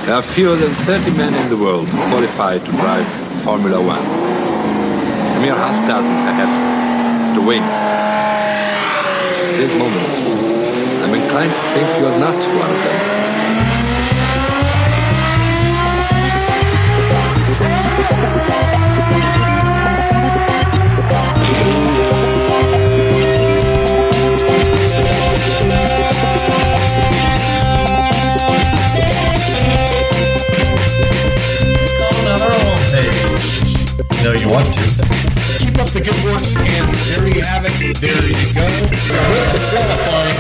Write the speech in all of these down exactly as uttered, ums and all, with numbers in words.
There are fewer than thirty men in the world qualified to drive Formula One. A mere half dozen, perhaps, to win. At this moment, I'm inclined to think you're not one of them. You know you want to. Keep up the good work, and there you have it. There you go. With the qualifying.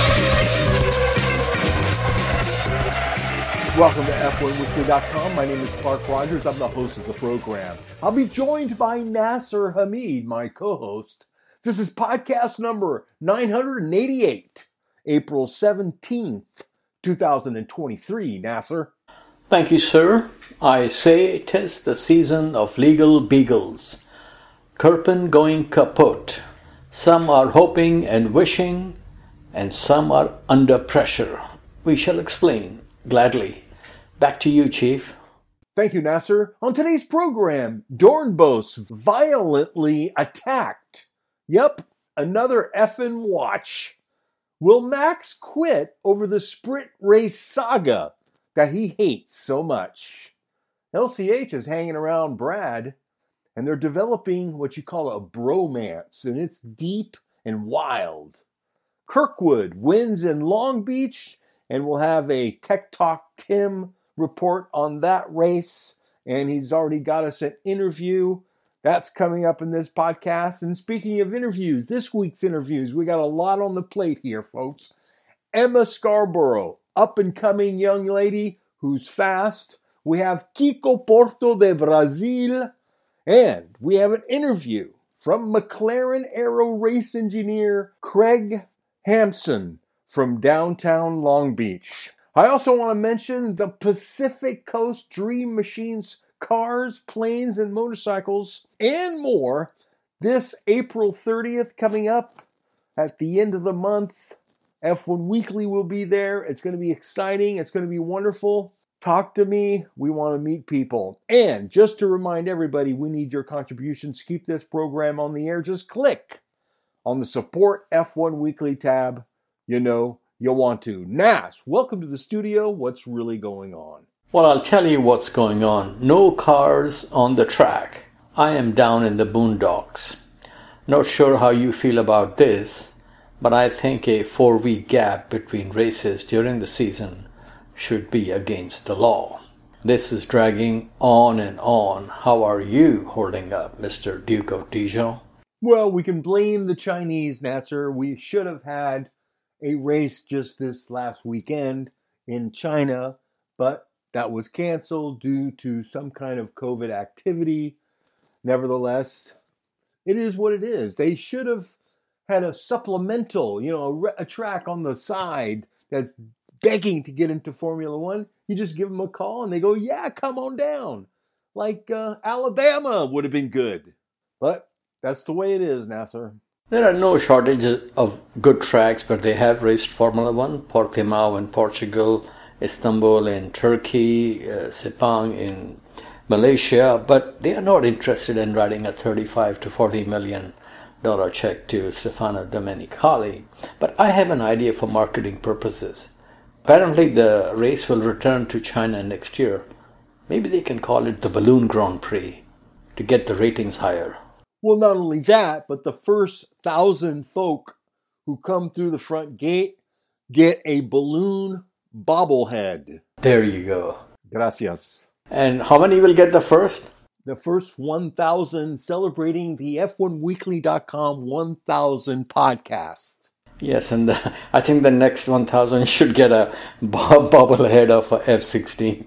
Welcome to F one Weekly dot com. My name is Clark Rogers. I'm the host of the program. I'll be joined by Nasser Hamid, my co-host. This is podcast number nine hundred eighty-eight, April seventeenth, twenty twenty-three. Nasser. Thank you, sir. I say 'tis the season of legal beagles. Kirpin going kaput. Some are hoping and wishing, and some are under pressure. We shall explain, gladly. Back to you, Chief. Thank you, Nasser. On today's program, Dornbos violently attacked. Yep, another effing watch. Will Max quit over the sprint race saga that he hates so much? L C H is hanging around Brad, and they're developing what you call a bromance, and it's deep and wild. Kirkwood wins in Long Beach, and we'll have a Tech Talk Tim report on that race, and he's already got us an interview. That's coming up in this podcast. And speaking of interviews, this week's interviews, we got a lot on the plate here, folks. Emma Scarborough, up-and-coming young lady who's fast. We have Kiko Porto de Brazil, and we have an interview from McLaren Aero race engineer Craig Hampson from downtown Long Beach. I also want to mention the Pacific Coast Dream Machines cars, planes, and motorcycles, and more. This April thirtieth coming up at the end of the month. F one Weekly will be there. It's going to be exciting. It's going to be wonderful. Talk to me. We want to meet people. And just to remind everybody, we need your contributions to keep this program on the air. Just click on the Support F one Weekly tab. You know you'll want to. Nas, welcome to the studio. What's really going on? Well, I'll tell you what's going on. No cars on the track. I am down in the boondocks. Not sure how you feel about this, but I think a four-week gap between races during the season should be against the law. This is dragging on and on. How are you holding up, Mister Duke of Dijon? Well, we can blame the Chinese, Nasser. We should have had a race just this last weekend in China, but that was canceled due to some kind of COVID activity. Nevertheless, it is what it is. They should have had a supplemental, you know, a, a track on the side that's begging to get into Formula One. You just give them a call and they go, yeah, come on down. Like uh, Alabama would have been good. But that's the way it is, Nasser. There are no shortages of good tracks, but they have raced Formula One. Portimao in Portugal, Istanbul in Turkey, uh, Sepang in Malaysia, but they are not interested in writing a thirty-five to forty million dollar check to Stefano Domenicali. But I have an idea for marketing purposes. Apparently the race will return to China next year. Maybe they can call it the Balloon Grand Prix to get the ratings higher. Well, not only that, but the first thousand folk who come through the front gate get a balloon bobblehead. There you go. Gracias. And how many will get the first? The first one thousand celebrating the F one Weekly dot com one thousand podcast. Yes, and the, I think the next one thousand should get a bob- bobblehead of a F sixteen.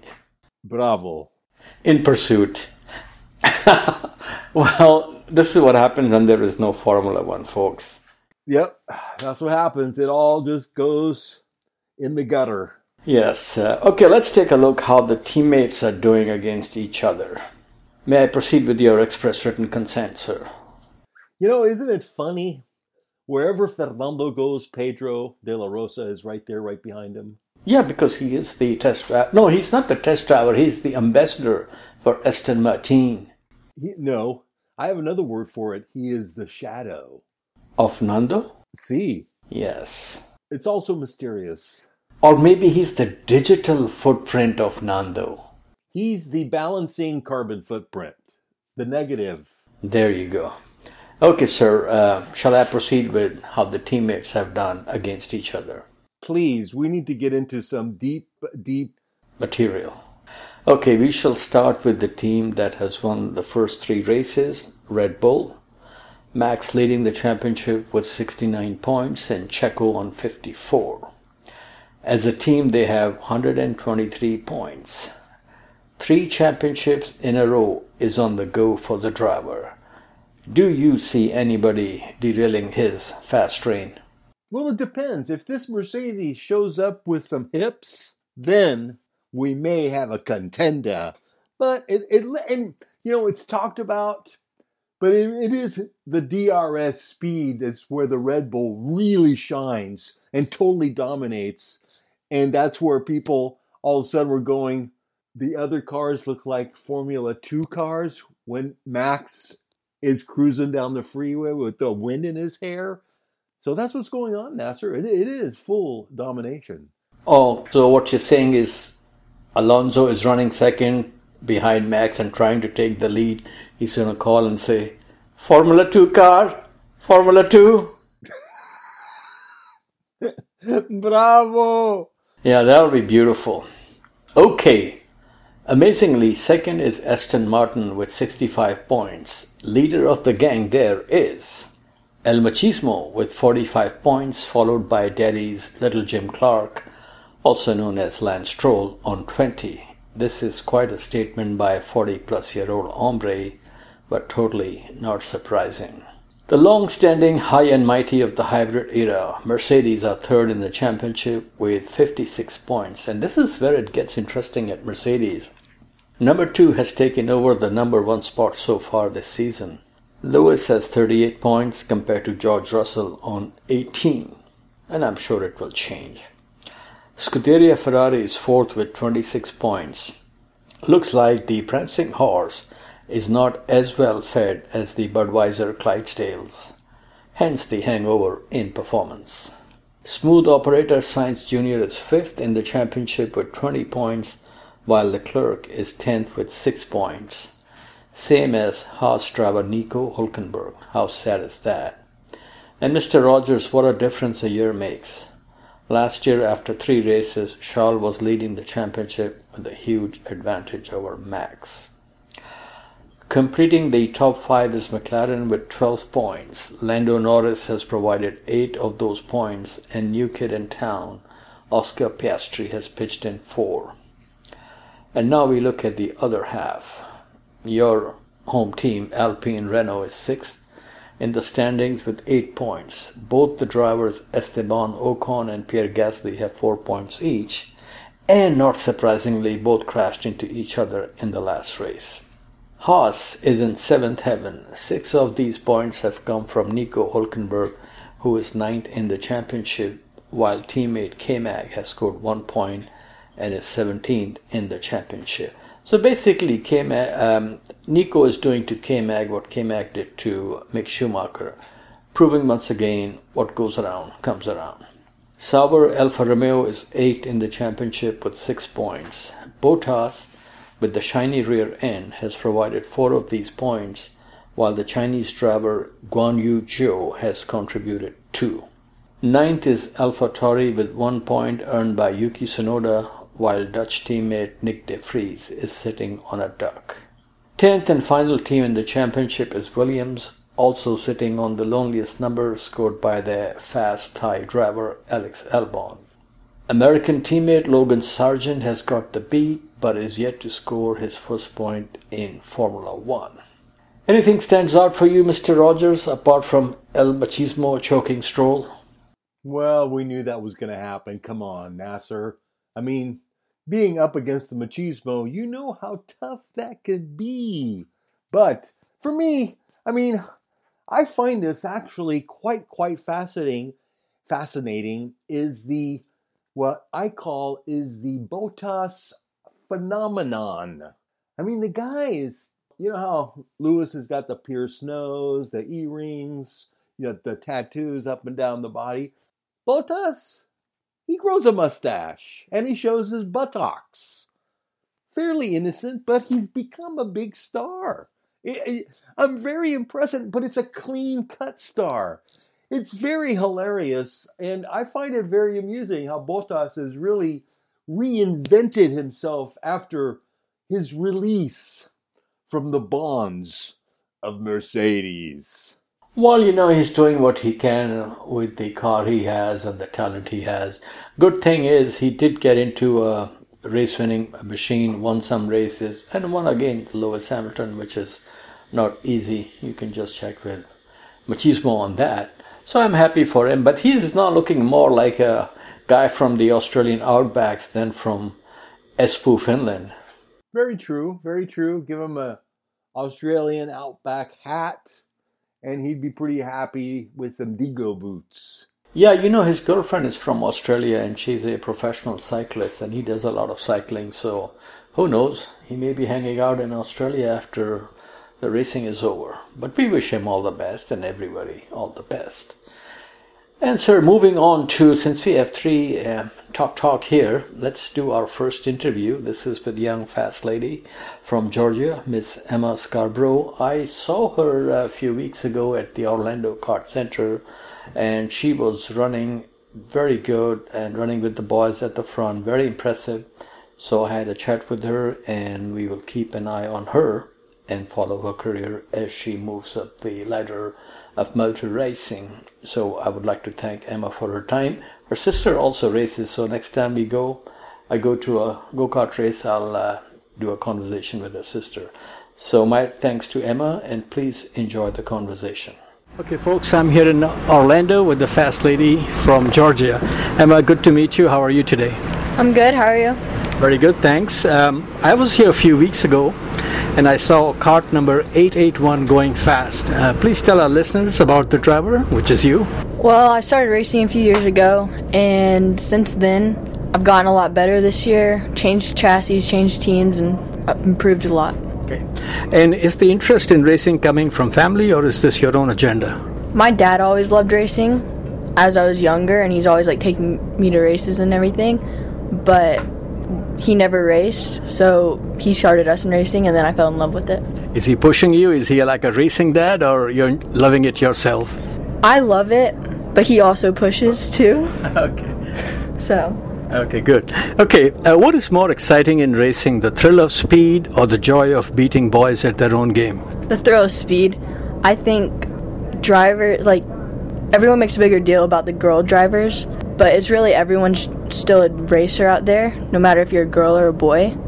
Bravo. In pursuit. Well, this is what happens when there is no Formula One, folks. Yep, that's what happens. It all just goes in the gutter. Yes. Uh, okay, let's take a look how the teammates are doing against each other. May I proceed with your express written consent, sir? You know, isn't it funny? Wherever Fernando goes, Pedro de la Rosa is right there, right behind him. Yeah, because he is the test driver. No, he's not the test driver. He's the ambassador for Aston Martin. He, no, I have another word for it. He is the shadow. Of Nando? See, Yes. it's also mysterious. Or maybe he's the digital footprint of Nando. He's the balancing carbon footprint, the negative. There you go. Okay, sir. Uh, shall I proceed with how the teammates have done against each other? Please, we need to get into some deep, deep. Material. Okay, we shall start with the team that has won the first three races, Red Bull. Max leading the championship with sixty-nine points and Checo on fifty-four. As a team, they have one hundred twenty-three points. Three championships in a row is on the go for the driver. Do you see anybody derailing his fast train? Well, it depends. If this Mercedes shows up with some hips, then we may have a contender. But it, it and you know, it's talked about, but it, it is the D R S speed that's where the Red Bull really shines and totally dominates. And that's where people all of a sudden were going, the other cars look like Formula Two cars when Max is cruising down the freeway with the wind in his hair. So that's what's going on, Nasser. It, it is full domination. Oh, so what you're saying is Alonso is running second behind Max and trying to take the lead. He's going to call and say, Formula Two car, Formula Two. Bravo! Yeah, that'll be beautiful. Okay. Amazingly, second is Aston Martin with sixty-five points. Leader of the gang there is El Machismo with forty-five points, followed by Daddy's Little Jim Clark, also known as Lance Stroll, on twenty. This is quite a statement by a forty-plus-year-old hombre, but totally not surprising. The long-standing high and mighty of the hybrid era, Mercedes are third in the championship with fifty-six points. And this is where it gets interesting at Mercedes. Number two has taken over the number one spot so far this season. Lewis has thirty-eight points compared to George Russell on eighteen. And I'm sure it will change. Scuderia Ferrari is fourth with twenty-six points. Looks like the prancing horse is not as well fed as the Budweiser Clydesdales, hence the hangover in performance. Smooth operator Sainz Junior is fifth in the championship with twenty points, while Leclerc is tenth with six points. Same as Haas driver Nico Hülkenberg. How sad is that? And Mister Rogers, what a difference a year makes. Last year, after three races, Charles was leading the championship with a huge advantage over Max. Completing the top five is McLaren with twelve points. Lando Norris has provided eight of those points, and new kid in town, Oscar Piastri, has pitched in four. And now we look at the other half. Your home team, Alpine Renault, is sixth in the standings with eight points. Both the drivers, Esteban Ocon and Pierre Gasly, have four points each, and not surprisingly, both crashed into each other in the last race. Haas is in seventh heaven. Six of these points have come from Nico Hülkenberg, who is ninth in the championship, while teammate K-Mag has scored one point and is seventeenth in the championship. So basically, K-Mag, um, Nico is doing to K-Mag what K-Mag did to Mick Schumacher, proving once again what goes around comes around. Sauber Alfa Romeo is eighth in the championship with six points. Bottas, with the shiny rear end, has provided four of these points, while the Chinese driver Guan Yu Zhou has contributed two. Ninth is AlphaTauri with one point earned by Yuki Tsunoda, while Dutch teammate Nick de Vries is sitting on a duck. Tenth and final team in the championship is Williams, also sitting on the loneliest number scored by their fast Thai driver Alex Albon. American teammate Logan Sargent has got the beat, but is yet to score his first point in Formula One. Anything stands out for you, Mister Rogers, apart from El Machismo choking Stroll? Well, we knew that was going to happen. Come on, Nasser. I mean, being up against the Machismo, you know how tough that could be. But for me, I mean, I find this actually quite, quite fascinating. Fascinating is the what I call is the Bottas phenomenon. I mean, the guy is, you know how Lewis has got the pierced nose, the earrings, you know, the tattoos up and down the body. Bottas, he grows a mustache and he shows his buttocks. Fairly innocent, but he's become a big star. I'm very impressed, but it's a clean-cut star. It's very hilarious, and I find it very amusing how Bottas has really reinvented himself after his release from the bonds of Mercedes. Well, you know, he's doing what he can with the car he has and the talent he has. Good thing is he did get into a race-winning machine, won some races, and won again Lewis Hamilton, which is not easy. You can just check with Machismo on that. So I'm happy for him, but he's now looking more like a guy from the Australian outbacks than from Espoo, Finland. Very true, very true. Give him a Australian outback hat, and he'd be pretty happy with some Digo boots. Yeah, you know, his girlfriend is from Australia, and she's a professional cyclist, and he does a lot of cycling, so who knows? He may be hanging out in Australia after the racing is over. But we wish him all the best, and everybody all the best. And sir, moving on to, since we have three uh, Talk Talk here, let's do our first interview. This is with young fast lady from Georgia, Miss Emma Scarborough. I saw her a few weeks ago at the Orlando Kart Center, and she was running very good and running with the boys at the front, very impressive. So I had a chat with her, and we will keep an eye on her and follow her career as she moves up the ladder of motor racing. So I would like to thank Emma for her time. Her sister also races, so next time we go, I go to a go-kart race, I'll uh, do a conversation with her sister. So my thanks to Emma, and please enjoy the conversation. Okay, folks, I'm here in Orlando with the fast lady from Georgia. Emma, good to meet you. How are you today? I'm good. How are you? Very good, thanks. Um, I was here a few weeks ago, and I saw kart number eight eighty-one going fast. Uh, please tell our listeners about the driver, which is you. Well, I started racing a few years ago, and since then, I've gotten a lot better this year, changed chassis, changed teams, and improved a lot. Okay. And is the interest in racing coming from family, or is this your own agenda? My dad always loved racing as I was younger, and he's always like taking me to races and everything, but he never raced, so he started us in racing, and then I fell in love with it. Is he pushing you? Is he like a racing dad, or you're loving it yourself? I love it, but he also pushes too. Okay. So. Okay, good. Okay, uh, what is more exciting in racing, the thrill of speed or the joy of beating boys at their own game? The thrill of speed. I think drivers, like, everyone makes a bigger deal about the girl drivers, but it's really everyone's still a racer out there, no matter if you're a girl or a boy.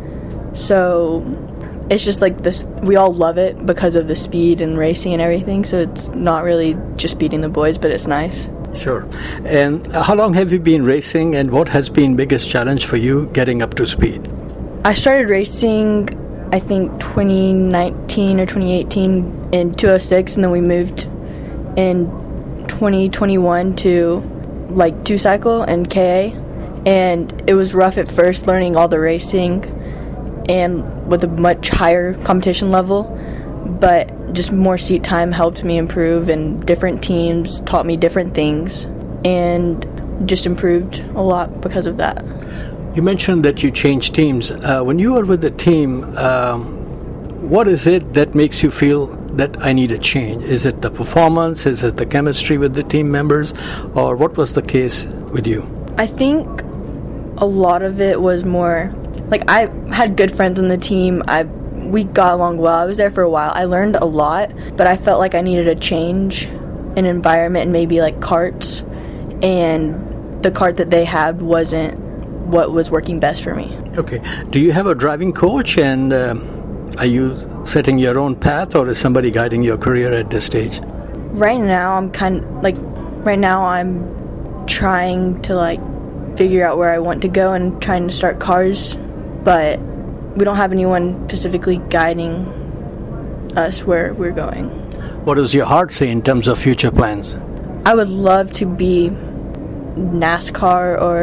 So it's just like this, we all love it because of the speed and racing and everything, so it's not really just beating the boys, but it's nice. Sure. And how long have you been racing, and what has been biggest challenge for you getting up to speed? I started racing, I think, twenty nineteen or twenty eighteen in two oh six, and then we moved in twenty twenty-one to like two cycle and K A, and it was rough at first learning all the racing and with a much higher competition level, but just more seat time helped me improve, and different teams taught me different things, and just improved a lot because of that. You mentioned that you changed teams. Uh, when you are with the team, um, what is it that makes you feel that I need a change? Is it the performance? Is it the chemistry with the team members? Or what was the case with you? I think a lot of it was more, like, I had good friends on the team. I we got along well. I was there for a while. I learned a lot, but I felt like I needed a change in environment and maybe like karts, and the kart that they had wasn't what was working best for me. Okay. Do you have a driving coach, and um, are you setting your own path, or is somebody guiding your career at this stage? Right now, I'm kind of, like, right now I'm trying to, like, figure out where I want to go and trying to start cars, but we don't have anyone specifically guiding us where we're going. What does your heart say in terms of future plans? I would love to be NASCAR or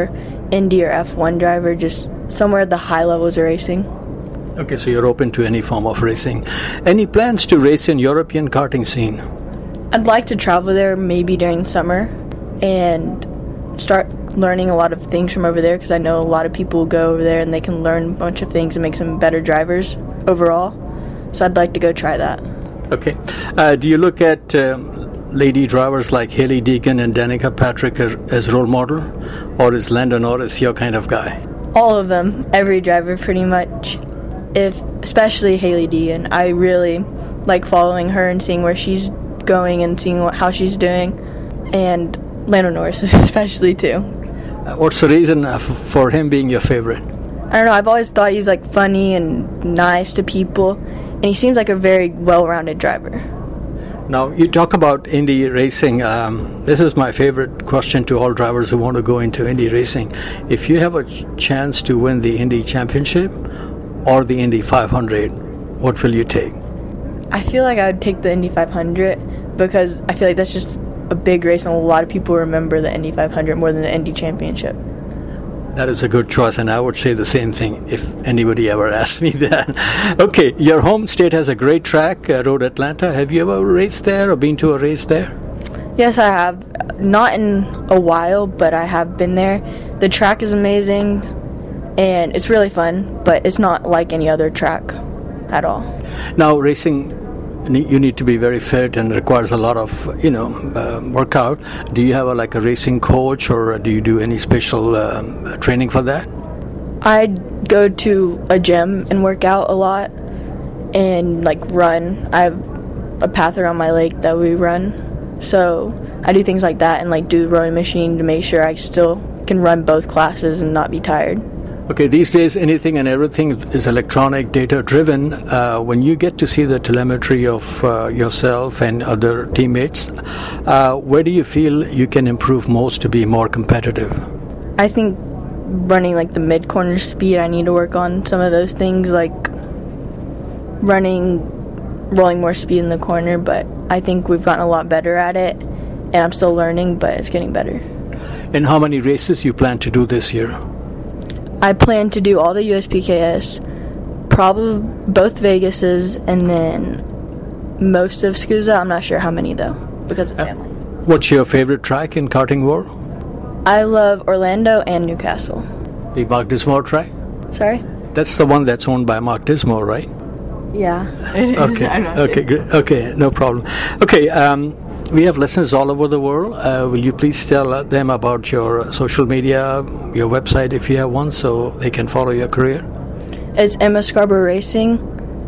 Indy or F one driver, just somewhere at the high levels of racing. Okay, so you're open to any form of racing. Any plans to race in European karting scene? I'd like to travel there maybe during the summer and start learning a lot of things from over there, because I know a lot of people go over there and they can learn a bunch of things and make some better drivers overall. So I'd like to go try that. Okay. Uh, do you look at um, lady drivers like Hailie Deegan and Danica Patrick as, as role model, or is Lando Norris your kind of guy? All of them, every driver pretty much. If especially Hailie Deegan, I really like following her and seeing where she's going and seeing what, how she's doing, and Lando Norris especially too. Uh, what's the reason uh, f- for him being your favorite? I don't know, I've always thought he's like funny and nice to people, and he seems like a very well-rounded driver. Now, you talk about Indy racing. Um, this is my favorite question to all drivers who want to go into Indy racing. If you have a ch- chance to win the Indy Championship or the Indy five hundred, what will you take? I feel like I would take the Indy five hundred, because I feel like that's just a big race and a lot of people remember the Indy five hundred more than the Indy Championship. That is a good choice, and I would say the same thing if anybody ever asked me that. Okay, your home state has a great track, uh, Road Atlanta. Have you ever raced there or been to a race there? Yes, I have. Not in a while, but I have been there. The track is amazing, and it's really fun, but it's not like any other track at all. Now, racing, you need to be very fit and requires a lot of, you know, uh, workout. Do you have a, like a racing coach, or do you do any special um, training for that? I go to a gym and work out a lot and like run. I have a path around my lake that we run, so I do things like that and like do the rowing machine to make sure I still can run both classes and not be tired. Okay, these days anything and everything is electronic, data-driven. Uh, when you get to see the telemetry of uh, yourself and other teammates, uh, where do you feel you can improve most to be more competitive? I think running like the mid-corner speed, I need to work on some of those things, like running, rolling more speed in the corner, but I think we've gotten a lot better at it, and I'm still learning, but it's getting better. And how many races you plan to do this year? I plan to do all the U S P K S, probably both Vegas's, and then most of SCUSA. I'm not sure how many though, because of family. What's your favorite track in karting world? I love Orlando and Newcastle. The Mark Dismore track? Sorry? That's the one that's owned by Mark Dismore, right? Yeah. Okay. Okay. Great. Okay. No problem. Okay. Um, we have listeners all over the world. Uh, will you please tell them about your social media, your website if you have one, so they can follow your career? It's Emma Scarborough Racing,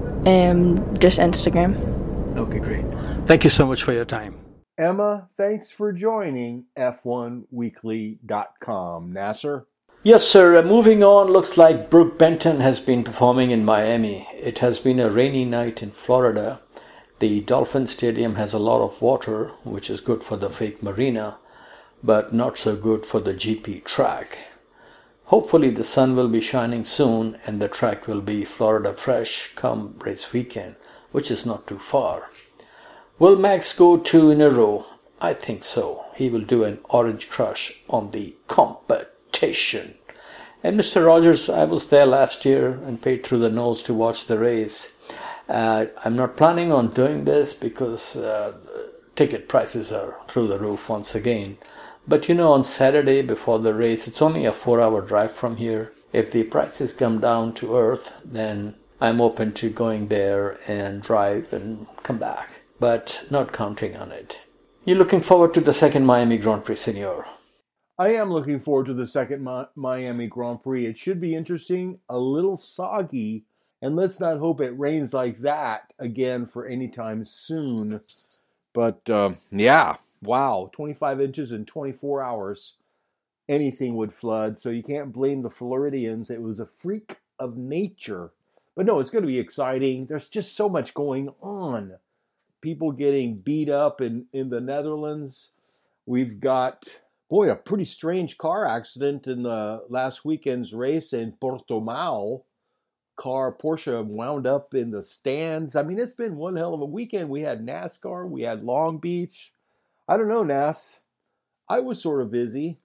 and just Instagram. Okay. Great. Thank you so much for your time. Emma, thanks for joining F one weekly dot com. Nasser? Yes, sir. Uh, moving on, looks like Brooke Benton has been performing in Miami. It has been a rainy night in Florida. The Dolphin Stadium has a lot of water, which is good for the fake marina, but not so good for the G P track. Hopefully the sun will be shining soon and the track will be Florida fresh come race weekend, which is not too far. Will Max go two in a row? I think so. He will do an orange crush on the competition. And Mister Rogers, I was there last year and paid through the nose to watch the race. Uh, I'm not planning on doing this because uh, ticket prices are through the roof once again. But you know, on Saturday before the race, it's only a four-hour drive from here. If the prices come down to earth, then I'm open to going there and drive and come back. But not counting on it. You're looking forward to the second Miami Grand Prix, Senor? I am looking forward to the second Mi- Miami Grand Prix. It should be interesting, a little soggy, and let's not hope it rains like that again for any time soon. But, uh, yeah, wow, twenty-five inches in twenty-four hours. Anything would flood, so you can't blame the Floridians. It was a freak of nature. But no, it's going to be exciting. There's just so much going on. People getting beat up in, in the Netherlands. We've got, boy, a pretty strange car accident in the last weekend's race in Portimao. Car, Porsche wound up in the stands. I mean, it's been one hell of a weekend. We had NASCAR. We had Long Beach. I don't know, Nas. I was sort of busy.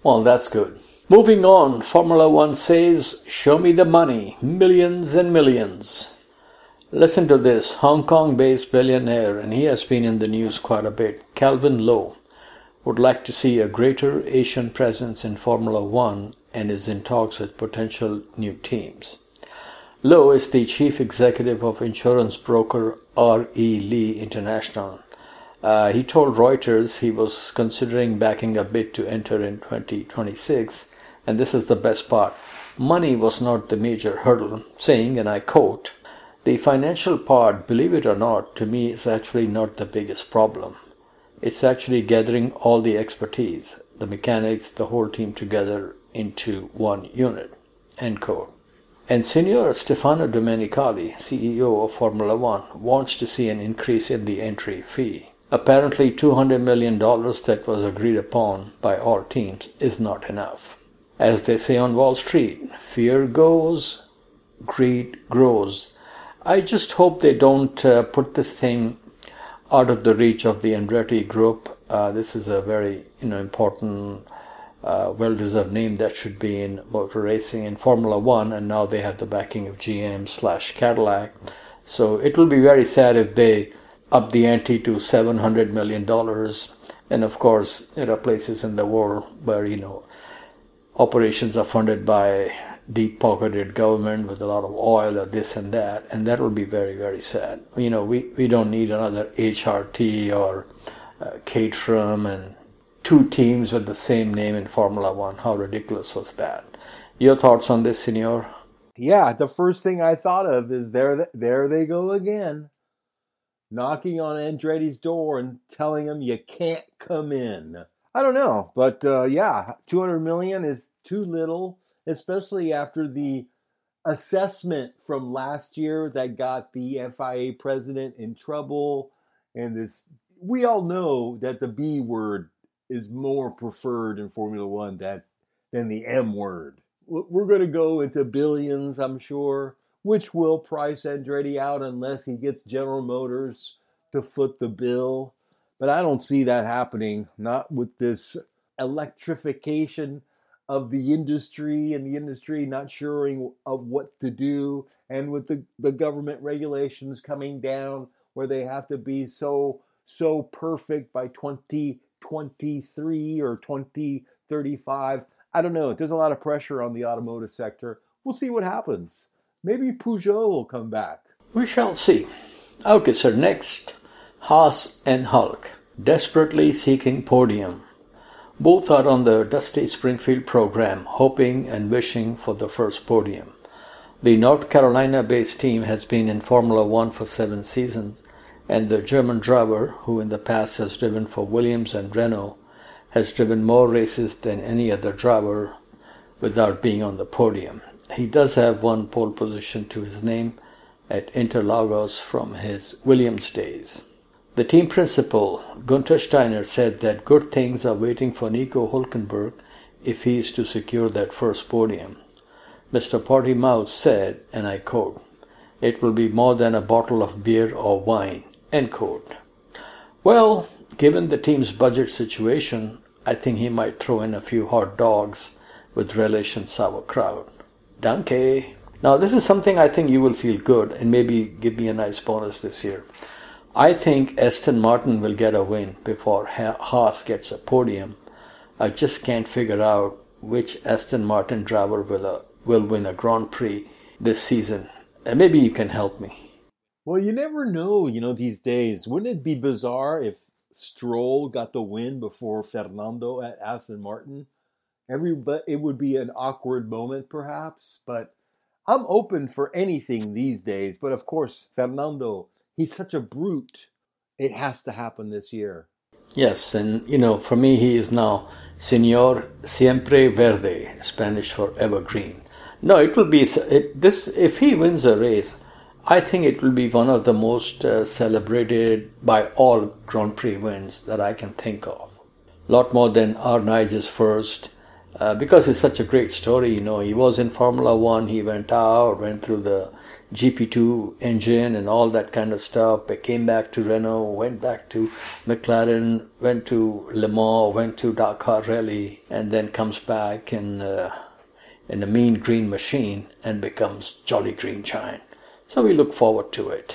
Well, that's good. Moving on, Formula One says, show me the money, millions and millions. Listen to this, Hong Kong-based billionaire, and he has been in the news quite a bit, Calvin Lowe, would like to see a greater Asian presence in Formula One and is in talks with potential new teams. Lowe is the chief executive of insurance broker R E. Lee International. Uh, he told Reuters he was considering backing a bid to enter in twenty twenty-six, and this is the best part. Money was not the major hurdle, saying, and I quote, "The financial part, believe it or not, to me is actually not the biggest problem. It's actually gathering all the expertise, the mechanics, the whole team together into one unit." End quote. And Signor Stefano Domenicali, C E O of Formula One, wants to see an increase in the entry fee. Apparently two hundred million dollars that was agreed upon by all teams is not enough. As they say on Wall Street, fear goes, greed grows. I just hope they don't uh, put this thing out of the reach of the Andretti Group. Uh, this is a very you know important, uh, well-deserved name that should be in motor racing in Formula One, and now they have the backing of G M slash Cadillac. So it will be very sad if they up the ante to seven hundred million dollars. And of course, there are places in the world where, you know, operations are funded by deep-pocketed government with a lot of oil or this and that, and that will be very, very sad. You know, we, we don't need another H R T or uh, Caterham and two teams with the same name in Formula One. How ridiculous was that? Your thoughts on this, Senor? Yeah, the first thing I thought of is there, there they go again, knocking on Andretti's door and telling him you can't come in. I don't know, but uh, yeah, two hundred million is too little, especially after the assessment from last year that got the F I A president in trouble. And this, we all know that the B word is more preferred in Formula One that, than the M word. We're going to go into billions, I'm sure, which will price Andretti out unless he gets General Motors to foot the bill. But I don't see that happening, not with this electrification of the industry and the industry not sure of what to do, and with the, the government regulations coming down where they have to be so, so perfect by twenty twenty-three or twenty thirty-five. I don't know. There's a lot of pressure on the automotive sector. We'll see what happens. Maybe Peugeot will come back. We shall see. Okay, sir. Next, Haas and Hulk, desperately seeking podium. Both are on the Dusty Springfield program, hoping and wishing for the first podium. The North Carolina-based team has been in Formula One for seven seasons, and the German driver, who in the past has driven for Williams and Renault, has driven more races than any other driver without being on the podium. He does have one pole position to his name at Interlagos from his Williams days. The team principal, Gunther Steiner, said that good things are waiting for Nico Hülkenberg if he is to secure that first podium. Mister Portimao said, and I quote, "It will be more than a bottle of beer or wine," end quote. Well, given the team's budget situation, I think he might throw in a few hot dogs with relish and sauerkraut. Danke. Now, this is something I think you will feel good and maybe give me a nice bonus this year. I think Aston Martin will get a win before Haas gets a podium. I just can't figure out which Aston Martin driver will, uh, will win a Grand Prix this season. And maybe you can help me. Well, you never know, you know, these days. Wouldn't it be bizarre if Stroll got the win before Fernando at Aston Martin? Every, but it would be an awkward moment, perhaps. But I'm open for anything these days. But of course, Fernando, he's such a brute. It has to happen this year. Yes, and you know, for me, he is now Señor Siempre Verde, Spanish for evergreen. No, it will be it, this. If he wins a race, I think it will be one of the most uh, celebrated by all Grand Prix wins that I can think of. A lot more than Arnaige's first, uh, because it's such a great story. You know, he was in Formula One, he went out, went through the G P two engine and all that kind of stuff, but came back to Renault, went back to McLaren, went to Le Mans, went to Dakar Rally, and then comes back in, uh, in the mean green machine and becomes Jolly Green Giant. So we look forward to it.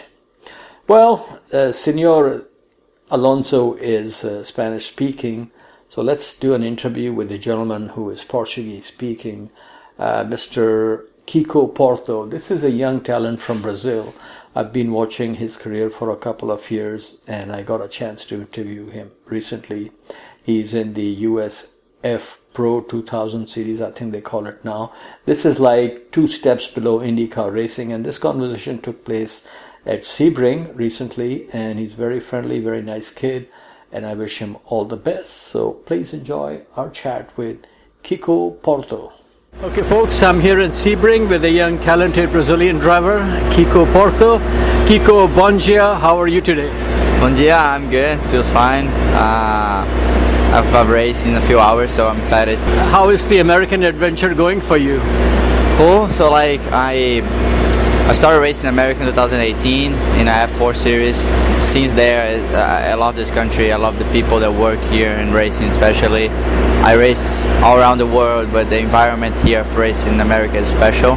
Well, uh, Senor Alonso is uh, Spanish speaking, so let's do an interview with the gentleman who is Portuguese speaking, uh, Mister Kiko Porto. This is a young talent from Brazil. I've been watching his career for a couple of years, and I got a chance to interview him recently. He's in the U S F Pro two thousand series, I think they call it now. This is like two steps below IndyCar racing, and this conversation took place at Sebring recently, and he's very friendly, very nice kid, and I wish him all the best. So please enjoy our chat with Kiko Porto. Okay folks, I'm here in Sebring with a young talented Brazilian driver, Kiko Porto. Kiko, bom dia, how are you today? Bom dia, I'm good, feels fine. Uh, I have a race in a few hours, so I'm excited. How is the American adventure going for you? Cool, so like I I started racing in America in two thousand eighteen in a F four series. Since there, I, I love this country, I love the people that work here in racing especially. I race all around the world, but the environment here for racing in America is special.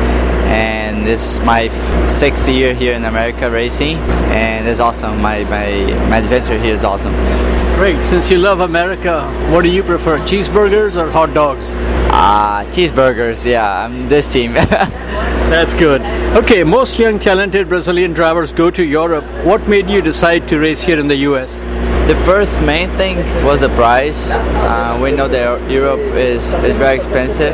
And this is my sixth year here in America racing, and it's awesome. My, my, my adventure here is awesome. Great. Since you love America, what do you prefer, cheeseburgers or hot dogs? Ah, uh, cheeseburgers, yeah, I'm this team. That's good. Okay, most young talented Brazilian drivers go to Europe. What made you decide to race here in the U S? The first main thing was the price. Uh, we know that Europe is, is very expensive,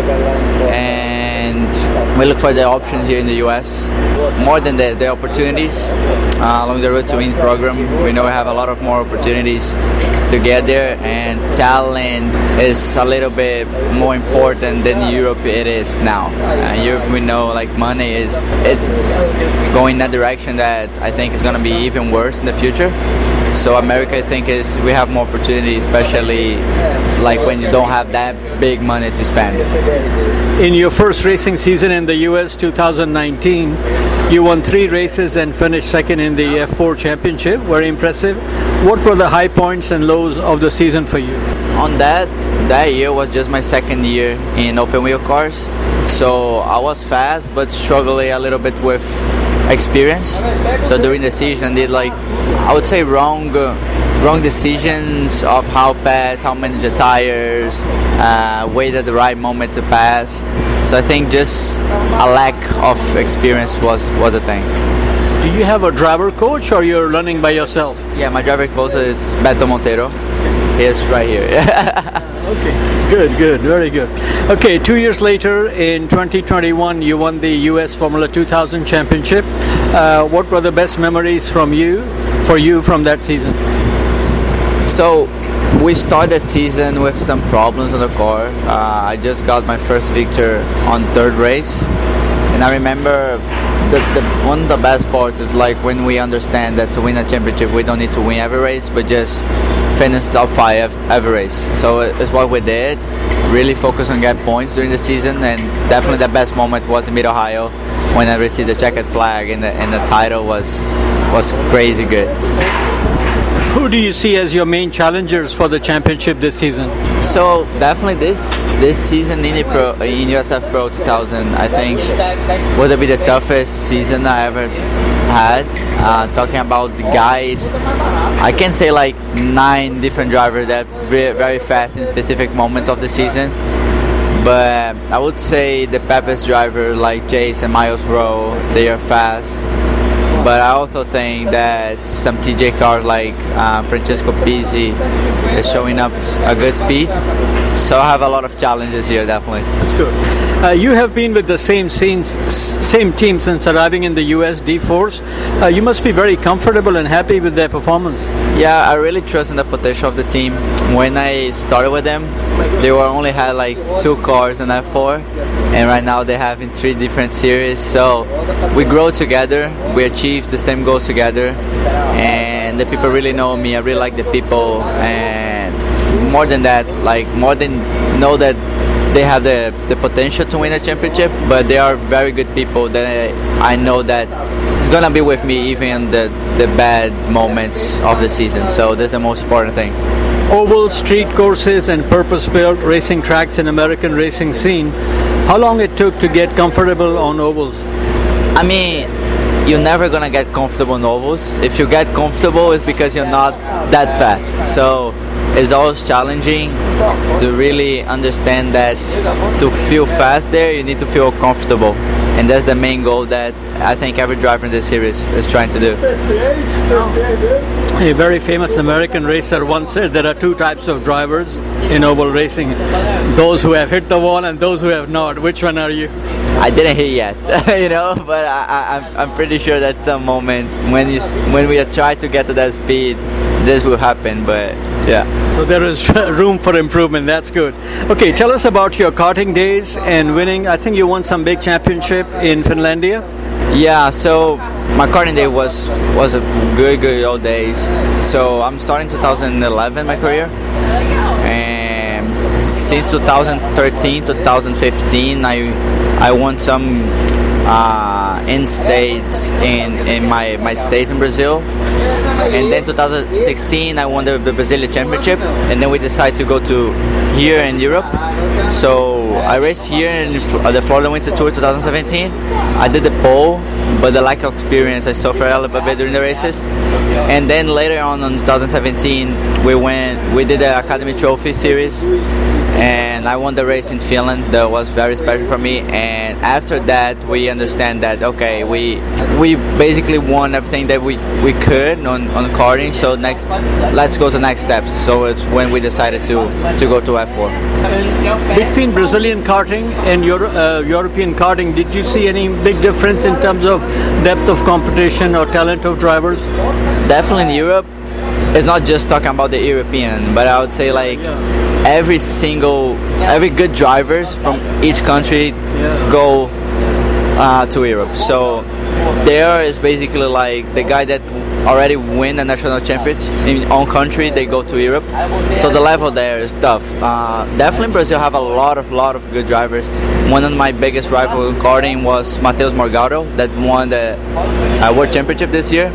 and we look for the options here in the U S. More than the, the opportunities uh, along the Road to Win program, we know we have a lot of more opportunities to get there, and talent is a little bit more important than Europe it is now. Uh, Europe, we know like money is it's going in a direction that I think is going to be even worse in the future. So America, I think, is we have more opportunity, especially like when you don't have that big money to spend. In your first racing season in the U S two thousand nineteen, you won three races and finished second in the F four championship. Very impressive. What were the high points and lows of the season for you? On that, that year was just my second year in open wheel cars. So I was fast, but struggling a little bit with experience. So during the season, I did like, I would say wrong uh, wrong decisions of how pass, how manage the tires, uh, wait at the right moment to pass. So I think just a lack of experience was, was a thing. Do you have a driver coach or you're learning by yourself? Yeah, my driver coach is Beto Monteiro. He is right here. Okay, good, good, very good. Okay, two years later, in twenty twenty-one, you won the U S Formula two thousand Championship. Uh, what were the best memories from you, for you from that season? So, we started the season with some problems on the car. Uh, I just got my first victory on third race. And I remember the, the, one of the best parts is like when we understand that to win a championship, we don't need to win every race, but just finish top five every race. So it's what we did. Really focus on getting points during the season, and definitely the best moment was in Mid-Ohio when I received the checkered flag, and the, and the title was was crazy good. Who do you see as your main challengers for the championship this season? So definitely this this season in, Pro, in U S F Pro two thousand, I think would be the toughest season I ever had. Uh, talking about the guys, I can say like nine different drivers that very, very fast in specific moments of the season. But I would say the fastest driver like Jace and Miles Rowe, they are fast. But I also think that some T J cars like uh, Francesco Pizzi is showing up a good speed. So I have a lot of challenges here, definitely. That's good. Uh, you have been with the same scenes, same team since arriving in the U S D-Force. Uh, you must be very comfortable and happy with their performance. Yeah, I really trust in the potential of the team. When I started with them, they were only had like two cars in F four, and right now they have in three different series. So we grow together, we achieve the same goals together, and the people really know me. I really like the people, and more than that, like more than know that they have the, the potential to win a championship, but they are very good people that I, I know that it's gonna be with me even in the, the bad moments of the season. So that's the most important thing. Oval, street courses, and purpose-built racing tracks in American racing scene. How long it took to get comfortable on ovals? I mean, you're never gonna get comfortable on ovals. If you get comfortable, it's because you're not that fast. So it's always challenging to really understand that to feel fast there, you need to feel comfortable. And that's the main goal that I think every driver in this series is trying to do. A very famous American racer once said there are two types of drivers in oval racing. Those who have hit the wall and those who have not. Which one are you? I didn't hit yet, you know, but I, I, I'm, I'm pretty sure that some moment when you, when we try to get to that speed, this will happen, but yeah. So there is room for improvement. That's good. Okay, tell us about your karting days and winning. I think you won some big championship in Finlandia. Yeah, so my karting day was was a good, good old days. So I'm starting twenty eleven my career, and since twenty thirteen to twenty fifteen, I I won some uh, in states in in my my state in Brazil. And then twenty sixteen I won the, the Brazilian Championship, and then we decided to go to here in Europe. So I raced here in the Florida Winter Tour twenty seventeen. I did the pole, but the lack of experience I suffered a little bit during the races. And then later on in twenty seventeen we went we did the Academy Trophy series, and I won the race in Finland. That was very special for me. And after that we understand that okay, we we basically won everything that we, we could on, on karting, so next let's go to next steps. So it's when we decided to to go to F four. Between Brazilian karting and Euro, uh, European karting, did you see any big difference in terms of depth of competition or talent of drivers? Definitely in Europe, it's not just talking about the European, but I would say like every single, every good drivers from each country go uh, to Europe. So there is basically like the guy that already win a national championship in own country, they go to Europe. So the level there is tough. Uh, definitely Brazil have a lot of lot of good drivers. One of my biggest rivals in karting was Matheus Morgado that won the uh, World Championship this year.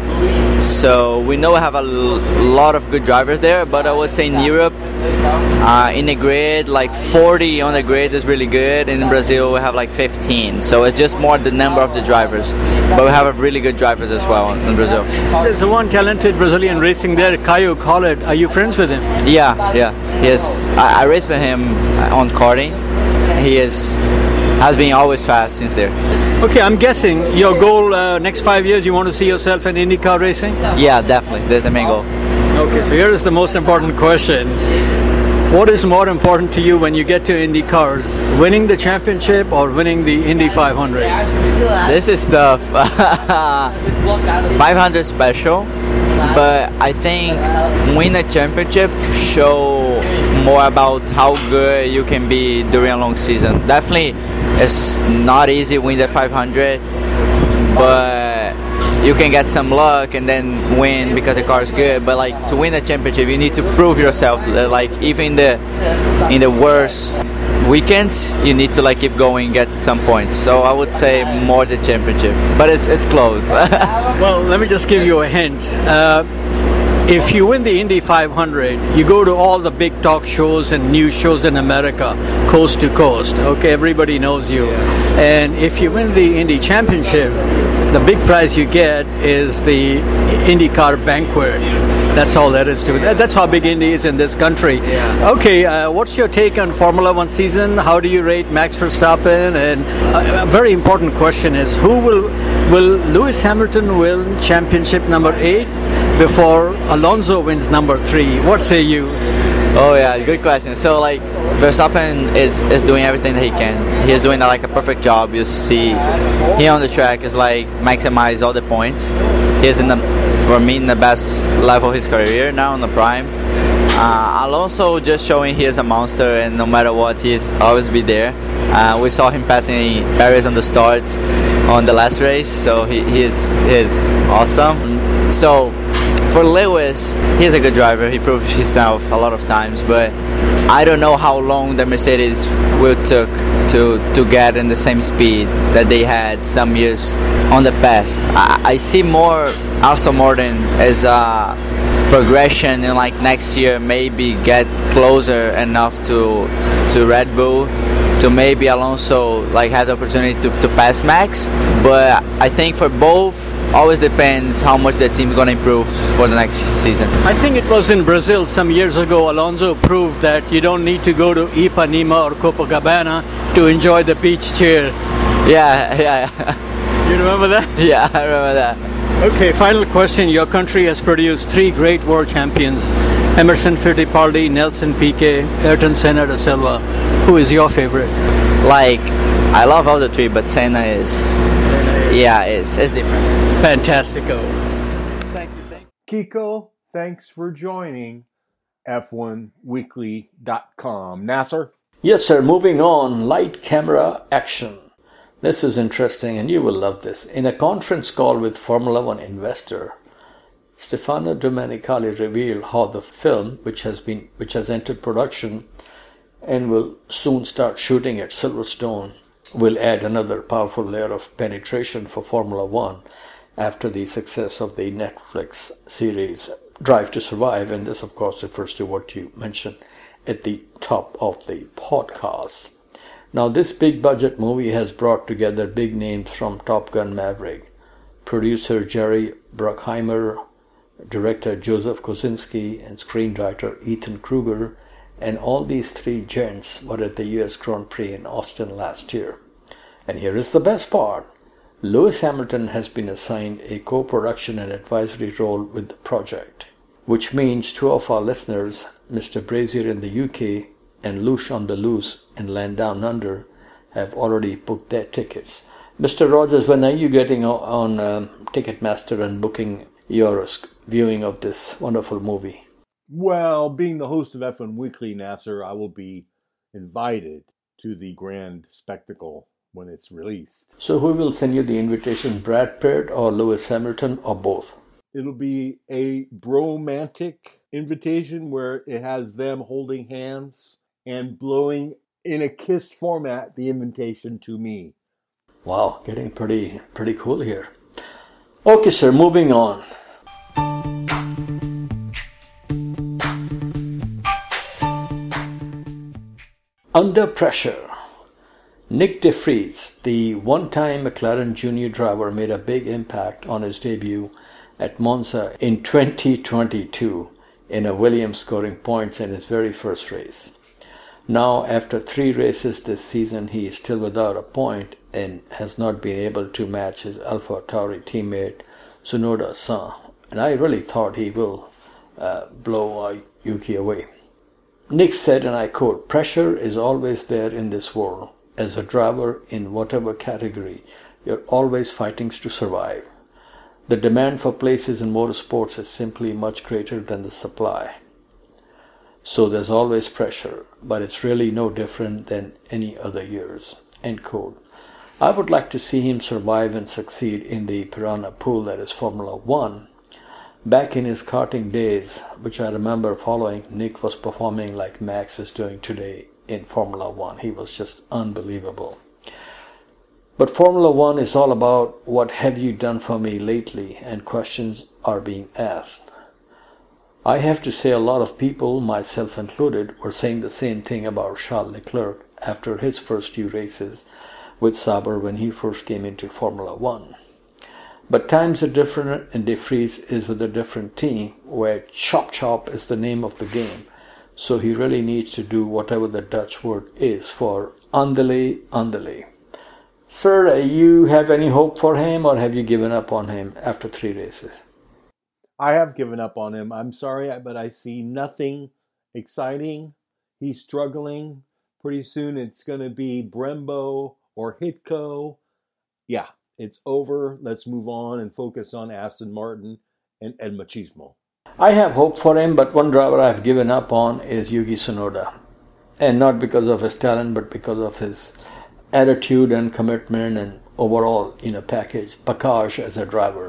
So we know we have a l- lot of good drivers there, but I would say in Europe, uh, in the grid, like forty on the grid is really good. In Brazil, we have like fifteen. So it's just more the number of the drivers. But we have a really good drivers as well in Brazil. There's one talented Brazilian racing there, Caio Collet. Are you friends with him? Yeah, yeah. Yes, I, I raced with him on karting. He is has been always fast since there. Okay, I'm guessing your goal uh, next five years, you want to see yourself in IndyCar racing? Yeah, definitely. That's the main goal. Okay, so here is the most important question. What is more important to you when you get to Indy cars, winning the championship or winning the Indy five hundred? This is tough. five hundred special, but I think win a championship show more about how good you can be during a long season. Definitely, it's not easy win the five hundred, but you can get some luck and then win because the car is good. But like to win a championship, you need to prove yourself. Like even in the in the worst weekends, you need to like keep going, get some points. So I would say more the championship, but it's it's close. Well, let me just give you a hint. Uh, If you win the Indy five hundred, you go to all the big talk shows and news shows in America, coast to coast. Okay, everybody knows you. And if you win the Indy Championship, the big prize you get is the IndyCar banquet. That's all there is to it. That's how big Indy is in this country. Yeah. Okay, uh, what's your take on Formula One season? How do you rate Max Verstappen? And a, a very important question is, who will will Lewis Hamilton win championship number eight before Alonso wins number three? What say you? Oh yeah, good question. So like Verstappen is, is doing everything that he can. He is doing uh, like a perfect job. You see, he on the track is like maximize all the points. He is in the, for me, in the best level of his career now in the prime. Uh, Alonso just showing he is a monster, and no matter what, he's always be there. Uh, we saw him passing Paris on the start on the last race, so he, he is he is awesome. So for Lewis, he's a good driver. He proved himself a lot of times, but I don't know how long the Mercedes will take to to get in the same speed that they had some years on the past. I, I see more Aston Martin as a progression, and like next year maybe get closer enough to to Red Bull, to maybe Alonso like have the opportunity to, to pass Max. But I think for both, always depends how much the team's going to improve for the next season. I think it was in Brazil some years ago, Alonso proved that you don't need to go to Ipanema or Copacabana to enjoy the beach chair. Yeah, yeah. You remember that? Yeah, I remember that. Okay, final question. Your country has produced three great world champions: Emerson Fittipaldi, Nelson Piquet, Ayrton Senna da Silva. Who is your favorite? Like, I love all the three, but Senna is, yeah, it's, it's different. Fantastico. Thank you, Saint. Kiko, thanks for joining F one weekly dot com. Nasser? Yes, sir. Moving on. Light camera action. This is interesting, and you will love this. In a conference call with Formula One investor, Stefano Domenicali revealed how the film, which has been which has entered production and will soon start shooting at Silverstone, will add another powerful layer of penetration for Formula One after the success of the Netflix series Drive to Survive. And this, of course, refers to what you mentioned at the top of the podcast. Now, this big budget movie has brought together big names from Top Gun Maverick, producer Jerry Bruckheimer, director Joseph Kosinski, and screenwriter Ethan Kruger, and all these three gents were at the U S Grand Prix in Austin last year. And here is the best part. Lewis Hamilton has been assigned a co-production and advisory role with the project, which means two of our listeners, Mister Brazier in the U K and Lush on the Loose in Land Down Under, have already booked their tickets. Mister Rogers, when are you getting on um, Ticketmaster and booking your viewing of this wonderful movie? Well, being the host of F one Weekly, Nasser, I will be invited to the grand spectacle when it's released. So who will send you the invitation, Brad Pitt or Lewis Hamilton, or both? It'll be a bromantic invitation where it has them holding hands and blowing in a kiss format the invitation to me. Wow, getting pretty pretty cool here. Okay, sir, moving on. Under pressure. Nick De Vries, the one-time McLaren Junior driver, made a big impact on his debut at Monza in twenty twenty-two in a Williams scoring points in his very first race. Now, after three races this season, he is still without a point and has not been able to match his AlphaTauri teammate Tsunoda San. And I really thought he will uh, blow uh, Yuki away. Nick said, and I quote, "Pressure is always there in this world. As a driver in whatever category, you're always fighting to survive. The demand for places in motorsports is simply much greater than the supply. So there's always pressure, but it's really no different than any other years." End quote. I would like to see him survive and succeed in the piranha pool that is Formula One. Back in his karting days, which I remember following, Nick was performing like Max is doing today in Formula One. He was just unbelievable. But Formula One is all about what have you done for me lately, and questions are being asked. I have to say a lot of people, myself included, were saying the same thing about Charles Leclerc after his first few races with Sauber when he first came into Formula One. But times are different, and De Vries is with a different team where chop chop is the name of the game. So he really needs to do whatever the Dutch word is for andale, andale. Sir, you have any hope for him, or have you given up on him after three races? I have given up on him. I'm sorry, but I see nothing exciting. He's struggling. Pretty soon it's going to be Brembo or Hitco. Yeah, it's over. Let's move on and focus on Aston Martin and Ed Machismo. I have hope for him, but one driver I've given up on is Yuki Tsunoda. And not because of his talent, but because of his attitude and commitment and overall, you know, package, package as a driver.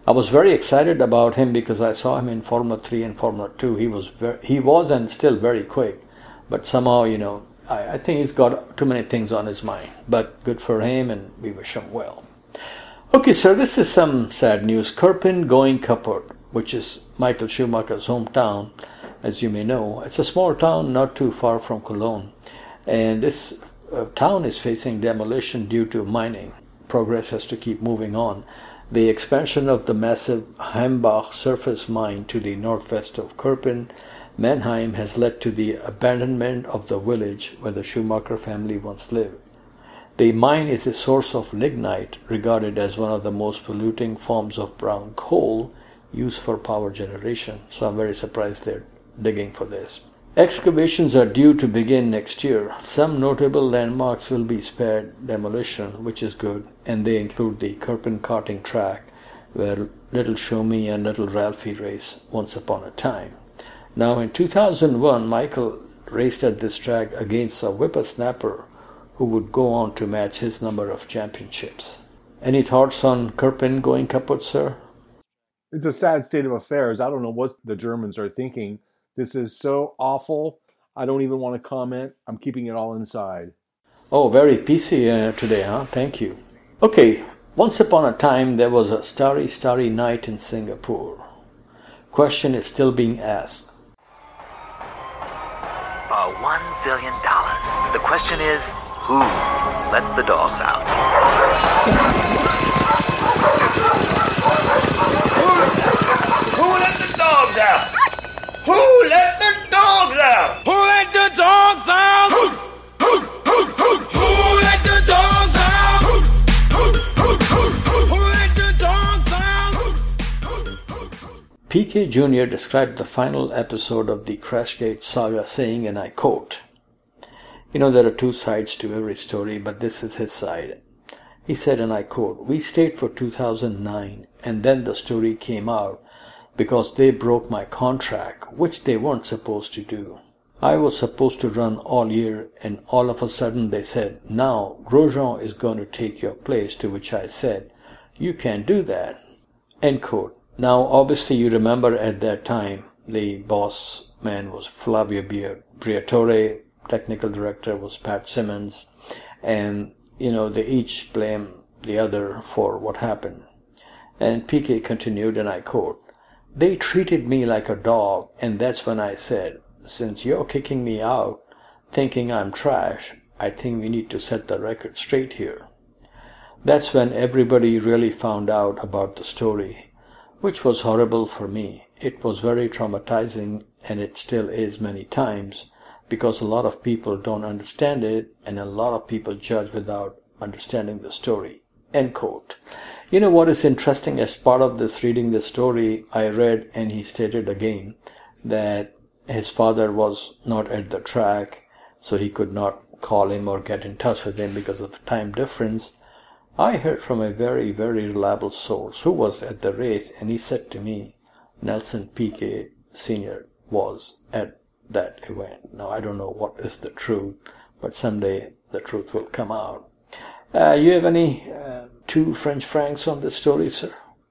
I was very excited about him because I saw him in Formula three and Formula two. He was very, he was and still very quick, but somehow, you know, I, I think he's got too many things on his mind. But good for him, and we wish him well. Okay, sir, this is some sad news. Kerpen going kaput, which is Michael Schumacher's hometown, as you may know. It's a small town not too far from Cologne, and this uh, town is facing demolition due to mining. Progress has to keep moving on. The expansion of the massive Heimbach surface mine to the northwest of Kerpen, Mannheim, has led to the abandonment of the village where the Schumacher family once lived. The mine is a source of lignite, regarded as one of the most polluting forms of brown coal used for power generation. So I'm very surprised they're digging for this. Excavations are due to begin next year. Some notable landmarks will be spared demolition, which is good, and they include the Kerpen karting track, where Little Shomi and Little Ralphie race once upon a time. Now, in two thousand one, Michael raced at this track against a whippersnapper who would go on to match his number of championships. Any thoughts on Kerpen going kaput, sir? It's a sad state of affairs. I don't know what the Germans are thinking. This is so awful. I don't even want to comment. I'm keeping it all inside. Oh, very P C uh, today, huh? Thank you. Okay, once upon a time there was a starry, starry night in Singapore. Question is still being asked. Uh, one zillion dollars. The question is, who let the dogs out? Who, who let the dogs out? Who let the dogs out? Who let the dogs out? Who, who, who, who, who let the dogs out? Who, who, who, who, who let the dogs out? Piquet Junior described the final episode of the Crashgate saga saying, and I quote, "You know, there are two sides to every story, but this is his side." He said, and I quote, "We stayed for two thousand nine, and then the story came out, because they broke my contract, which they weren't supposed to do. I was supposed to run all year, and all of a sudden they said, now Grosjean is going to take your place, to which I said, you can't do that." End quote. Now, obviously, you remember at that time, the boss man was Flavio Briatore, technical director was Pat Simmons, and, you know, they each blame the other for what happened. And Piquet continued, and I quote, "They treated me like a dog, and that's when I said, since you're kicking me out, thinking I'm trash, I think we need to set the record straight here." That's when everybody really found out about the story, which was horrible for me. It was very traumatizing, and it still is many times, because a lot of people don't understand it, and a lot of people judge without understanding the story. End quote. You know what is interesting? As part of this reading this story, I read, and he stated again, that his father was not at the track, so he could not call him or get in touch with him because of the time difference. I heard from a very, very reliable source who was at the race, and he said to me, Nelson Piquet Senior was at that event. Now, I don't know what is the truth, but someday the truth will come out. Uh, you have any uh, two French francs on this story, sir?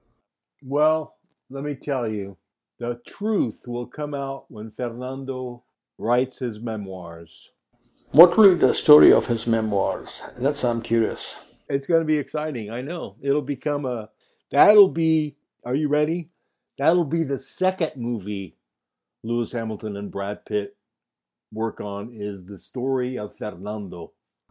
Well, let me tell you, the truth will come out when Fernando writes his memoirs. What will be the story of his memoirs? That's I'm curious. It's going to be exciting, I know. It'll become a, that'll be, are you ready? That'll be the second movie Lewis Hamilton and Brad Pitt work on, is the story of Fernando.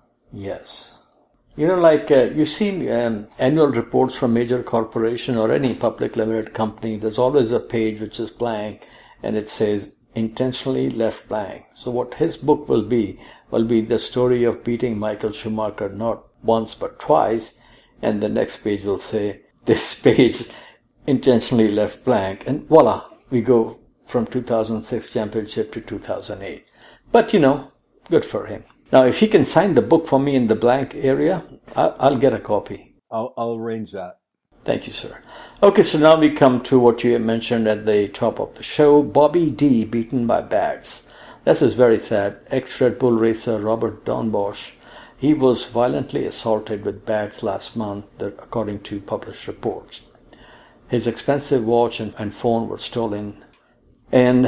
Yes. You know, like uh, you've seen um, annual reports from major corporation or any public limited company, there's always a page which is blank and it says intentionally left blank. So what his book will be, will be the story of beating Michael Schumacher not once but twice, and the next page will say this page intentionally left blank, and voila, we go from two thousand six championship to two thousand eight. But you know, good for him. Now, if he can sign the book for me in the blank area, I'll, I'll get a copy. I'll, I'll arrange that. Thank you, sir. Okay, so now we come to what you mentioned at the top of the show. Bobby D beaten by bats. This is very sad. Ex-Red Bull racer Robert Dornbusch, he was violently assaulted with bats last month, according to published reports. His expensive watch and, and phone were stolen. And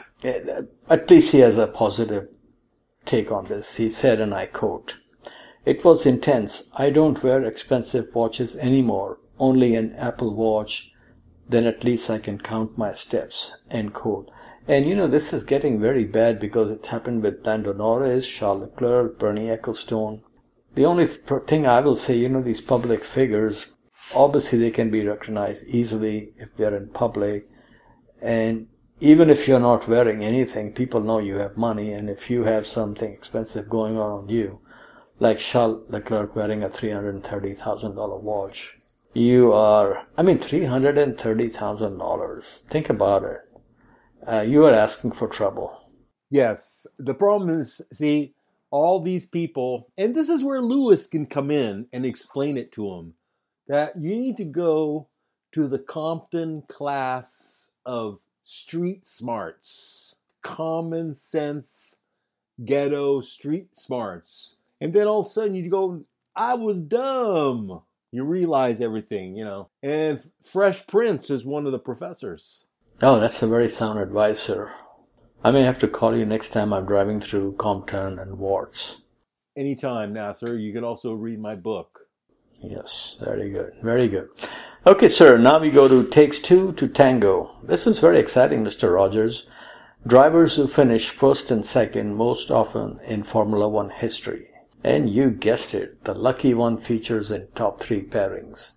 at least he has a positive take on this. He said, and I quote, "It was intense. I don't wear expensive watches anymore, only an Apple Watch. Then at least I can count my steps," end quote. And you know, this is getting very bad because it happened with Lando Norris, Charles Leclerc, Bernie Ecclestone. The only thing I will say, you know, these public figures, obviously they can be recognized easily if they're in public. And even if you're not wearing anything, people know you have money. And if you have something expensive going on on you, like Charles Leclerc wearing a three hundred thirty thousand dollars watch, you are, I mean, three hundred thirty thousand dollars. Think about it. Uh, you are asking for trouble. Yes. The problem is, see, all these people, and this is where Lewis can come in and explain it to them, that you need to go to the Compton class of street smarts, common sense, ghetto street smarts. And then all of a sudden you go, I was dumb. You realize everything, you know. And Fresh Prince is one of the professors. Oh, that's a very sound advice, sir. I may have to call you next time I'm driving through Compton and Wards. Anytime, Nasser. You can also read my book. Yes, very good. Very good. Okay, sir, now we go to Takes Two to Tango. This is very exciting, Mister Rogers. Drivers who finish first and second most often in Formula One history. And you guessed it, the lucky one features in top three pairings.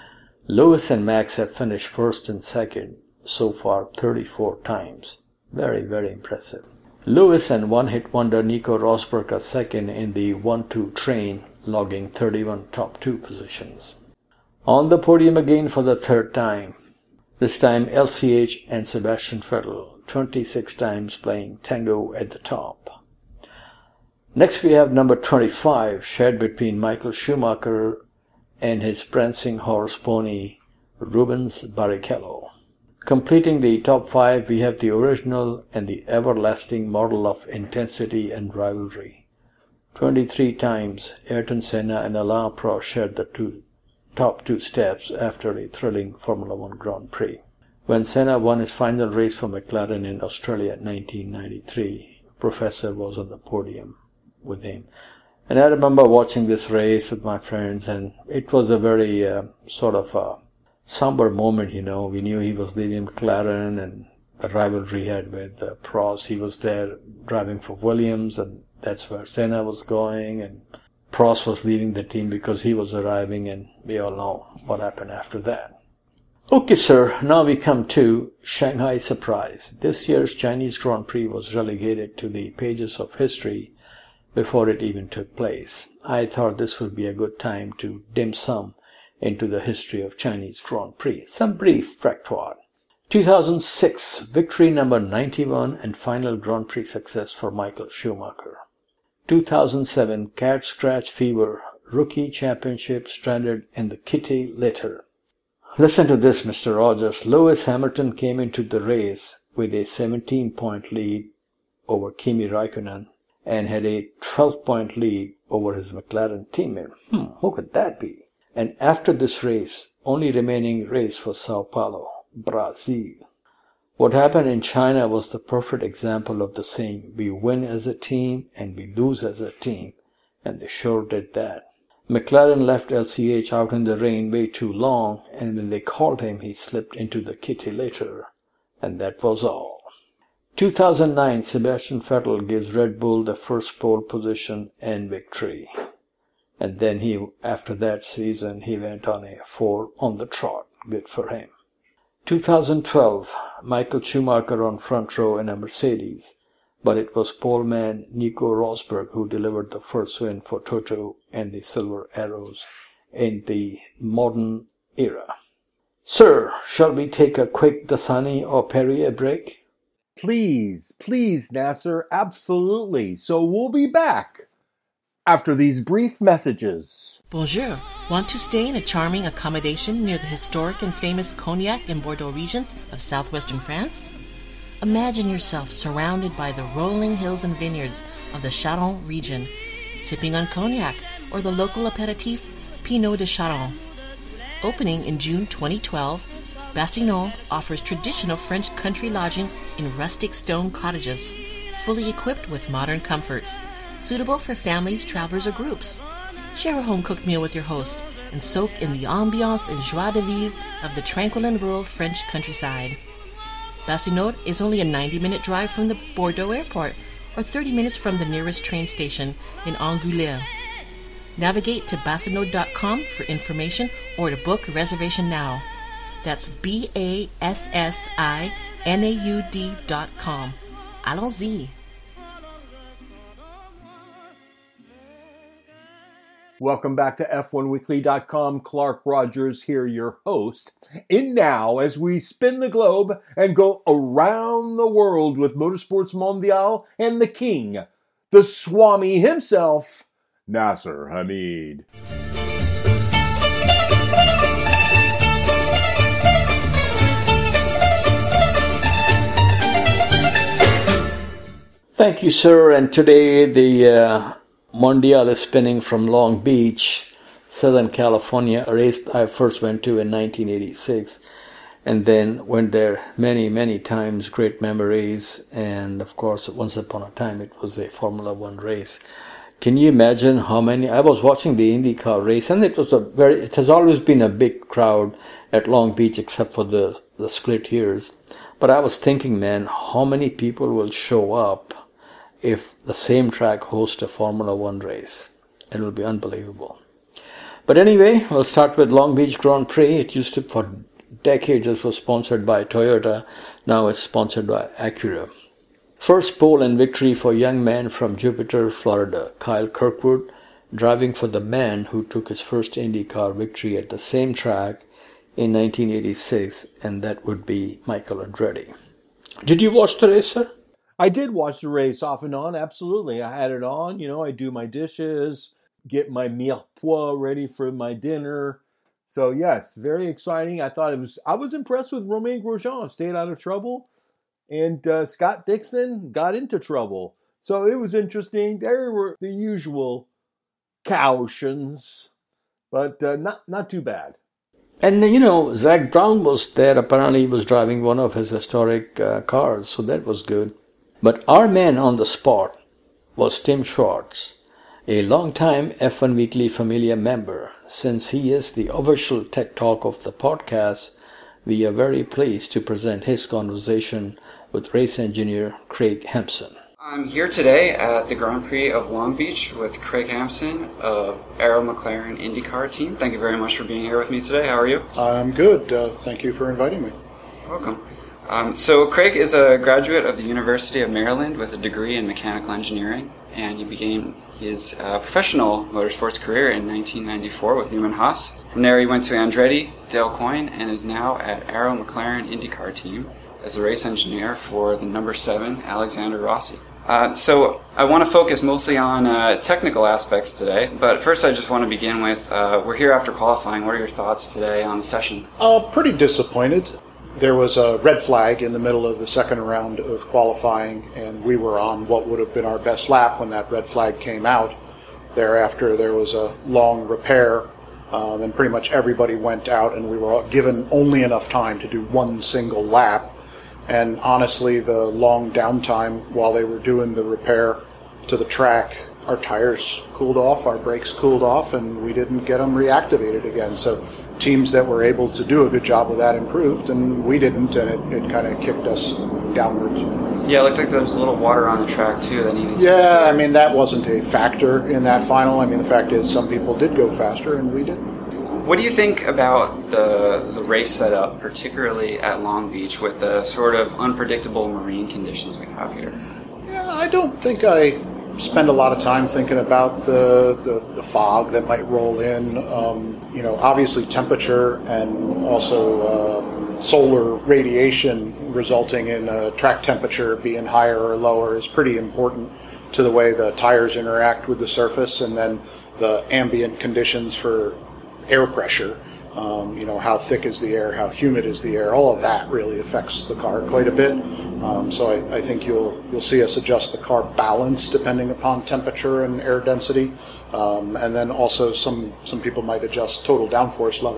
Lewis and Max have finished first and second so far thirty-four times. Very, very impressive. Lewis and one-hit wonder Nico Rosberg are second in the one two train, logging thirty-one top two positions. On the podium again for the third time. This time L C H and Sebastian Vettel, twenty-six times playing tango at the top. Next we have number twenty-five, shared between Michael Schumacher and his prancing horse pony Rubens Barrichello. Completing the top five, we have the original and the everlasting model of intensity and rivalry. twenty-three times, Ayrton Senna and Alain Prost shared the two, top two steps after a thrilling Formula One Grand Prix. When Senna won his final race for McLaren in Australia in nineteen ninety-three, Professor was on the podium with him. And I remember watching this race with my friends, and it was a very uh, sort of a somber moment, you know. We knew he was leading McLaren, and the rivalry he had with uh, Prost. He was there driving for Williams, and that's where Senna was going, and Prost was leading the team because he was arriving, and we all know what happened after that. Okay, sir, now we come to Shanghai Surprise. This year's Chinese Grand Prix was relegated to the pages of history before it even took place. I thought this would be a good time to dim sum into the history of Chinese Grand Prix. Some brief factoid. two thousand six, victory number ninety-one and final Grand Prix success for Michael Schumacher. two thousand seven, cat scratch fever, rookie championship stranded in the kitty litter. Listen to this, Mister Rogers. Lewis Hamilton came into the race with a seventeen-point lead over Kimi Raikkonen and had a twelve-point lead over his McLaren teammate. Hmm, who could that be? And after this race, only remaining race was Sao Paulo, Brazil. What happened in China was the perfect example of the saying, we win as a team and we lose as a team, and they sure did that. McLaren left L C H out in the rain way too long, and when they called him, he slipped into the kitty litter, and that was all. two thousand nine, Sebastian Vettel gives Red Bull the first pole position and victory. And then he, after that season, he went on a four on the trot. Good for him. two thousand twelve, Michael Schumacher on front row in a Mercedes, but it was poleman Nico Rosberg who delivered the first win for Toto and the Silver Arrows in the modern era. Sir, shall we take a quick Dasani or Perrier break? Please, please, Nasser, absolutely. So we'll be back after these brief messages. Bonjour. Want to stay in a charming accommodation near the historic and famous Cognac and Bordeaux regions of southwestern France? Imagine yourself surrounded by the rolling hills and vineyards of the Charente region, sipping on cognac or the local aperitif Pinot de Charente. Opening in June twenty twelve, Bastinaud offers traditional French country lodging in rustic stone cottages, fully equipped with modern comforts, suitable for families, travelers, or groups. Share a home-cooked meal with your host and soak in the ambiance and joie de vivre of the tranquil and rural French countryside. Bastinaud is only a ninety-minute drive from the Bordeaux airport or thirty minutes from the nearest train station in Angoulême. Navigate to bastinaud dot com for information or to book a reservation now. That's B A S S I N A U D dot com. Allons-y! Welcome back to F one weekly dot com. Clark Rogers here, your host. In now, as we spin the globe and go around the world with Motorsports Mondial and the king, the Swami himself, Nasser Hamid. Thank you, sir. And today the uh, Mondial is spinning from Long Beach, Southern California, a race I first went to in nineteen eighty-six, and then went there many, many times, great memories. And of course, once upon a time, it was a Formula One race. Can you imagine how many? I was watching the IndyCar race, and it was a very, it has always been a big crowd at Long Beach, except for the, the split years. But I was thinking, man, how many people will show up if the same track hosts a Formula One race? It will be unbelievable. But anyway, we'll start with Long Beach Grand Prix. It used to, for decades, it was sponsored by Toyota. Now it's sponsored by Acura. First pole and victory for young man from Jupiter, Florida, Kyle Kirkwood, driving for the man who took his first IndyCar victory at the same track in nineteen eighty-six, and that would be Michael Andretti. Did you watch the race, sir? I did watch the race off and on, absolutely. I had it on, you know, I do my dishes, get my mirepoix ready for my dinner. So yes, very exciting. I thought it was, I was impressed with Romain Grosjean, stayed out of trouble. And uh, Scott Dixon got into trouble. So it was interesting. There were the usual cautions, but uh, not, not too bad. And, you know, Zach Brown was there. Apparently he was driving one of his historic uh, cars, so that was good. But our man on the spot was Tim Schwartz, a longtime F one Weekly Familia member. Since he is the official tech talk of the podcast, we are very pleased to present his conversation with race engineer Craig Hampson. I'm here today at the Grand Prix of Long Beach with Craig Hampson of Arrow McLaren IndyCar team. Thank you very much for being here with me today. How are you? I'm good. Uh, thank you for inviting me. Welcome. Um, so Craig is a graduate of the University of Maryland with a degree in mechanical engineering, and he began his uh, professional motorsports career in nineteen ninety-four with Newman Haas. From there he went to Andretti, Dale Coyne, and is now at Arrow McLaren IndyCar team as a race engineer for the number seven Alexander Rossi. Uh, so I want to focus mostly on uh, technical aspects today, but first I just want to begin with, uh, we're here after qualifying. What are your thoughts today on the session? Uh, pretty disappointed. There was a red flag in the middle of the second round of qualifying, and we were on what would have been our best lap when that red flag came out. Thereafter, there was a long repair. Uh, then pretty much everybody went out, and we were given only enough time to do one single lap. And honestly, the long downtime while they were doing the repair to the track, our tires cooled off, our brakes cooled off, and we didn't get them reactivated again. So teams that were able to do a good job with that improved, and we didn't, and it, it kind of kicked us downwards. Yeah, it looked like there was a little water on the track, too, that needed to Yeah, I mean, that wasn't a factor in that final. I mean, the fact is some people did go faster, and we didn't. What do you think about the the race setup, particularly at Long Beach, with the sort of unpredictable marine conditions we have here? Yeah, I don't think I spend a lot of time thinking about the, the, the fog that might roll in. Um, you know, obviously temperature and also uh, solar radiation resulting in uh, track temperature being higher or lower is pretty important to the way the tires interact with the surface, and then the ambient conditions for air pressure, um, you know, how thick is the air, how humid is the air, all of that really affects the car quite a bit. Um, so I, I think you'll you'll see us adjust the car balance depending upon temperature and air density. Um, and then also some, some people might adjust total downforce level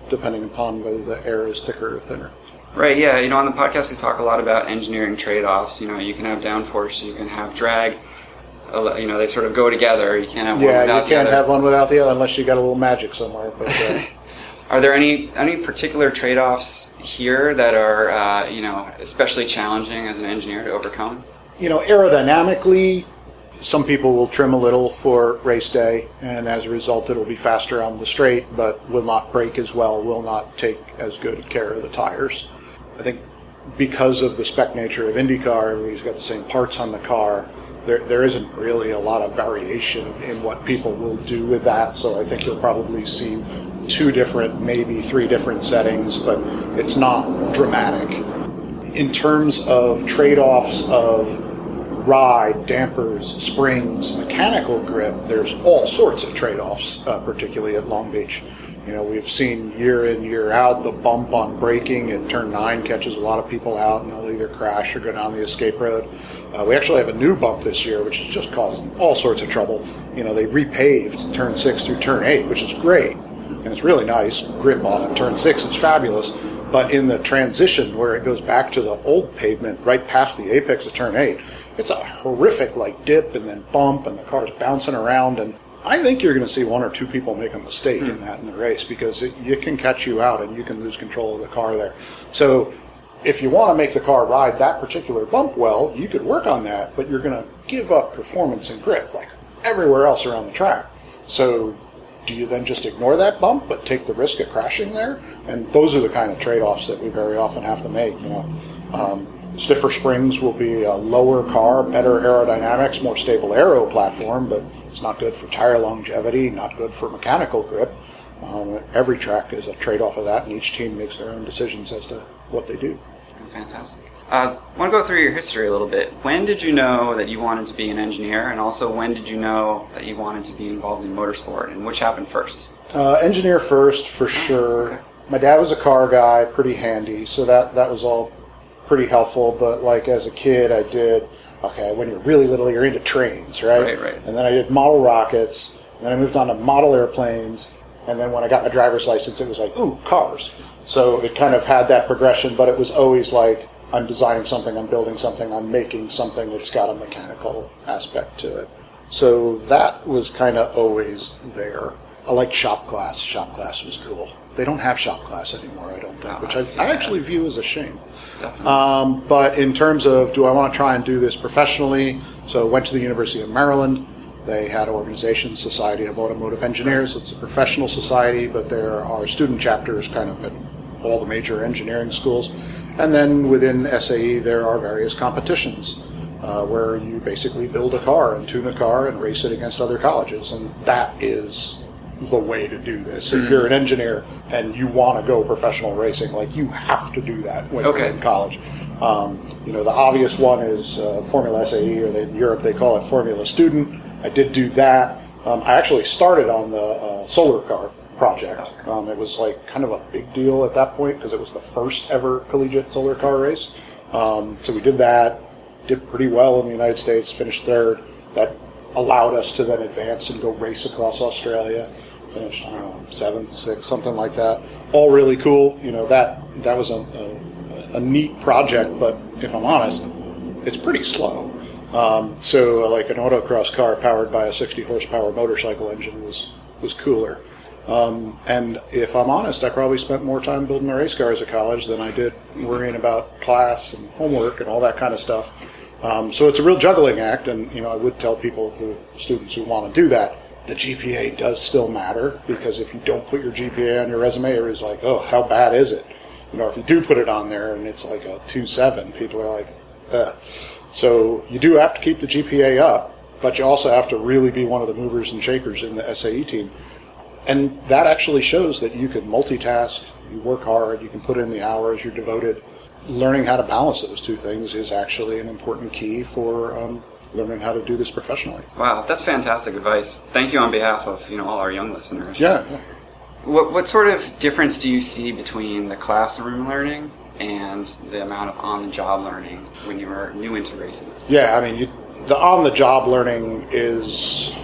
depending upon whether the air is thicker or thinner. Right, yeah. You know, on the podcast we talk a lot about engineering trade-offs. You know, you can have downforce, you can have drag. You know, they sort of go together. You can't have one yeah, without the other. Yeah, you can't have one without the other unless you got a little magic somewhere. But uh, are there any any particular trade-offs here that are, uh, you know, especially challenging as an engineer to overcome? You know, aerodynamically, some people will trim a little for race day, and as a result, it'll be faster on the straight, but will not brake as well, will not take as good care of the tires. I think because of the spec nature of IndyCar, everybody's got the same parts on the car. There, there isn't really a lot of variation in what people will do with that, so I think you'll probably see two different, maybe three different settings, but it's not dramatic. In terms of trade-offs of ride, dampers, springs, mechanical grip, there's all sorts of trade-offs, uh, particularly at Long Beach. You know, we've seen year in, year out, the bump on braking at turn nine catches a lot of people out, and they'll either crash or go down the escape road. Uh, we actually have a new bump this year, which is just causing all sorts of trouble. You know, they repaved turn six through turn eight, which is great, and it's really nice. Grip off at turn six is fabulous. But in the transition where it goes back to the old pavement, right past the apex of turn eight, it's a horrific like dip and then bump, and the car's bouncing around. And I think you're going to see one or two people make a mistake mm. in that in the race, because it, it can catch you out and you can lose control of the car there. So if you want to make the car ride that particular bump well, you could work on that, but you're going to give up performance and grip like everywhere else around the track. So do you then just ignore that bump but take the risk of crashing there? And those are the kind of trade-offs that we very often have to make. You know, um, stiffer springs will be a lower car, better aerodynamics, more stable aero platform, but it's not good for tire longevity, not good for mechanical grip. Um, every track is a trade-off of that, and each team makes their own decisions as to what they do. Fantastic. Uh, I want to go through your history a little bit. When did you know that you wanted to be an engineer, and also when did you know that you wanted to be involved in motorsport, and which happened first? Uh, engineer first, for sure. Okay. My dad was a car guy, pretty handy, so that, that was all pretty helpful, but like as a kid I did, okay, when you're really little you're into trains, right? Right, right. And then I did model rockets, and then I moved on to model airplanes, and then when I got my driver's license it was like, ooh, cars. So it kind of had that progression, but it was always like, I'm designing something, I'm building something, I'm making something that's got a mechanical aspect to it. So that was kind of always there. I like shop class. Shop class was cool. They don't have shop class anymore, I don't think, No, which that's I, I too actually bad. view as a shame. Definitely. Um, but in terms of, do I want to try and do this professionally? So I went to the University of Maryland. They had an organization, Society of Automotive Engineers. It's a professional society, but there are student chapters kind of at all the major engineering schools. And then within S A E, there are various competitions uh, where you basically build a car and tune a car and race it against other colleges. And that is the way to do this. Mm-hmm. If you're an engineer and you want to go professional racing, like you have to do that when Okay. you're in college. Um, you know, the obvious one is uh, Formula S A E, or they, in Europe they call it Formula Student. I did do that. Um, I actually started on the uh, solar car project. Um, it was like kind of a big deal at that point because it was the first ever collegiate solar car race. Um, so we did that, did pretty well in the United States, finished third. That allowed us to then advance and go race across Australia. Finished, I don't know, seventh, sixth, something like that. All really cool. You know, that that was a, a, a neat project, but if I'm honest, it's pretty slow. Um, so like an autocross car powered by a sixty horsepower motorcycle engine was, was cooler. Um, and if I'm honest, I probably spent more time building a race car as a college than I did worrying about class and homework and all that kind of stuff. Um, so it's a real juggling act, and you know, I would tell people, who students who want to do that, the G P A does still matter, because if you don't put your G P A on your resume, everybody's like, oh, how bad is it? You know, if you do put it on there and it's like a two point seven, people are like, ugh. So you do have to keep the G P A up, but you also have to really be one of the movers and shakers in the S A E team. And that actually shows that you can multitask, you work hard, you can put in the hours, you're devoted. Learning how to balance those two things is actually an important key for um, learning how to do this professionally. Wow, that's fantastic advice. Thank you on behalf of, you know, all our young listeners. Yeah. yeah. What what sort of difference do you see between the classroom learning and the amount of on-the-job learning when you were new into racing? Yeah, I mean, you, the on-the-job learning is, I don't know,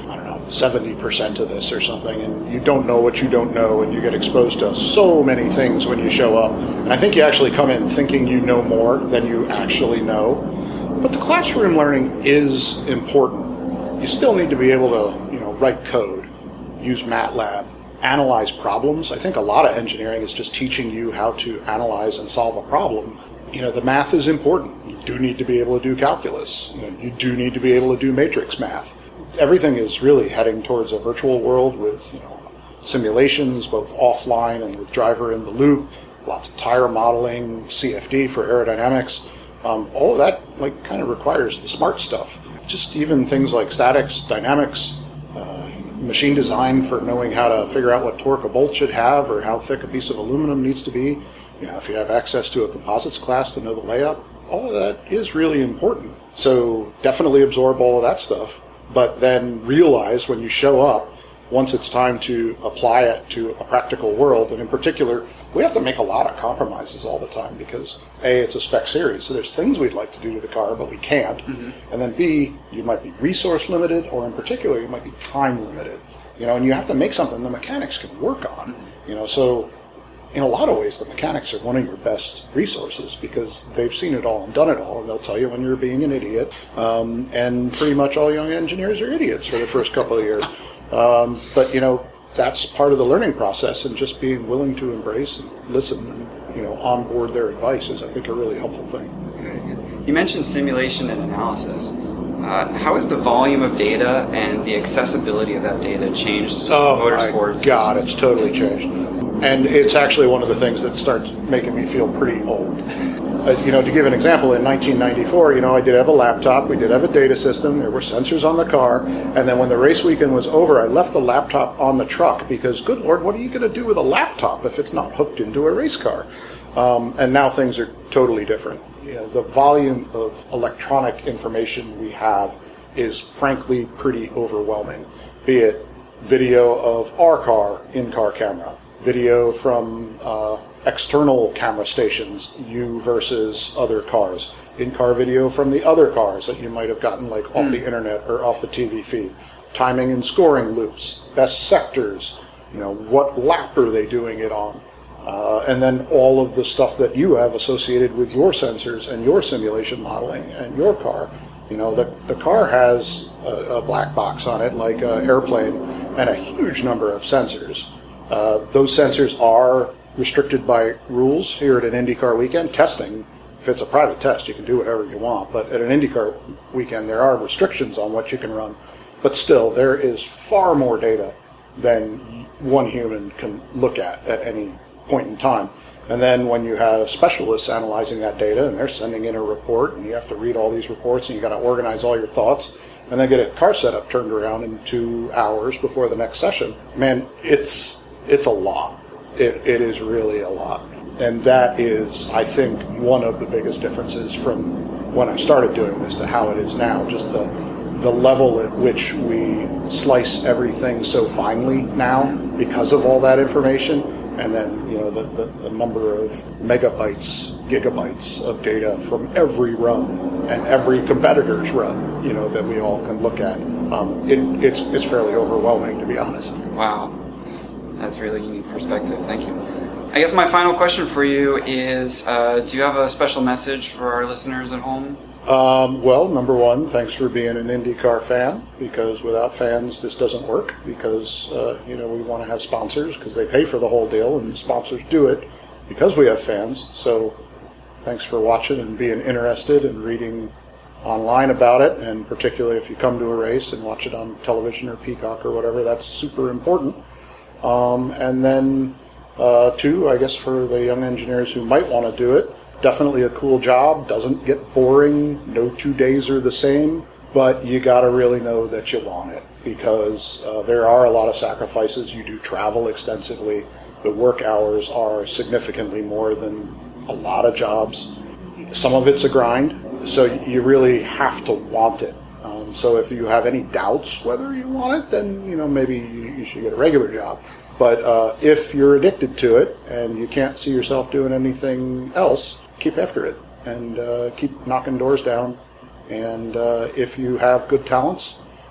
seventy percent of this or something, and you don't know what you don't know, and you get exposed to so many things when you show up. And I think you actually come in thinking you know more than you actually know. But the classroom learning is important. You still need to be able to, you know, write code, use MATLAB, analyze problems. I think a lot of engineering is just teaching you how to analyze and solve a problem. You know, the math is important. You do need to be able to do calculus. You know, you do need to be able to do matrix math. Everything is really heading towards a virtual world with, you know, simulations, both offline and with driver in the loop, lots of tire modeling, C F D for aerodynamics. Um, all of that, like, kind of requires the smart stuff. Just even things like statics, dynamics, uh, machine design for knowing how to figure out what torque a bolt should have or how thick a piece of aluminum needs to be. You know, if you have access to a composites class to know the layout, all of that is really important. So definitely absorb all of that stuff, but then realize when you show up, once it's time to apply it to a practical world, and in particular, we have to make a lot of compromises all the time because A, it's a spec series, so there's things we'd like to do to the car, but we can't. Mm-hmm. And then B, you might be resource limited, or in particular, you might be time limited. You know, and you have to make something the mechanics can work on. You know, so in a lot of ways, the mechanics are one of your best resources because they've seen it all and done it all, and they'll tell you when you're being an idiot. Um, and pretty much all young engineers are idiots for the first couple of years. Um, but, you know, that's part of the learning process, and just being willing to embrace and listen and, you know, onboard their advice is, I think, a really helpful thing. You mentioned simulation and analysis. Uh, how has the volume of data and the accessibility of that data changed oh, motorsports? My God, it's totally changed. And it's actually one of the things that starts making me feel pretty old. Uh, you know, to give an example, in nineteen ninety-four, you know, I did have a laptop, we did have a data system, there were sensors on the car, and then when the race weekend was over, I left the laptop on the truck because, good Lord, what are you going to do with a laptop if it's not hooked into a race car? Um, and now things are totally different. You know, the volume of electronic information we have is frankly pretty overwhelming, be it video of our car, in-car camera, video from uh, external camera stations, you versus other cars, in-car video from the other cars that you might have gotten like off the internet or off the T V feed, timing and scoring loops, best sectors, you know, what lap are they doing it on, uh, and then all of the stuff that you have associated with your sensors and your simulation modeling and your car. You know, the, the car has a, a black box on it like an airplane and a huge number of sensors. Uh, those sensors are restricted by rules here at an IndyCar weekend. Testing, if it's a private test, you can do whatever you want, but at an IndyCar weekend there are restrictions on what you can run. But still, there is far more data than one human can look at at any point in time. And then when you have specialists analyzing that data and they're sending in a report and you have to read all these reports and you got to organize all your thoughts and then get a car setup turned around in two hours before the next session, man, it's it's a lot. It, it is really a lot. And that is, I think, one of the biggest differences from when I started doing this to how it is now. Just the the level at which we slice everything so finely now because of all that information. And then, you know, the, the, the number of megabytes, gigabytes of data from every run and every competitor's run, you know, that we all can look at. Um, it, it's it's fairly overwhelming, to be honest. Wow. That's a really unique perspective. Thank you. I guess my final question for you is, uh, do you have a special message for our listeners at home? Um, well, number one, thanks for being an IndyCar fan, because without fans, this doesn't work, because, uh, you know, we want to have sponsors, because they pay for the whole deal, and the sponsors do it because we have fans. So thanks for watching and being interested and reading online about it, and particularly if you come to a race and watch it on television or Peacock or whatever, that's super important. Um, and then, uh, two, I guess for the young engineers who might want to do it, definitely a cool job, doesn't get boring, no two days are the same, but you got to really know that you want it, because uh, there are a lot of sacrifices. You do travel extensively. The work hours are significantly more than a lot of jobs. Some of it's a grind, so you really have to want it. Um, so if you have any doubts whether you want it, then, you know, maybe you, you should get a regular job. But uh, if you're addicted to it and you can't see yourself doing anything else, keep after it and uh, keep knocking doors down. And uh, if you have good talents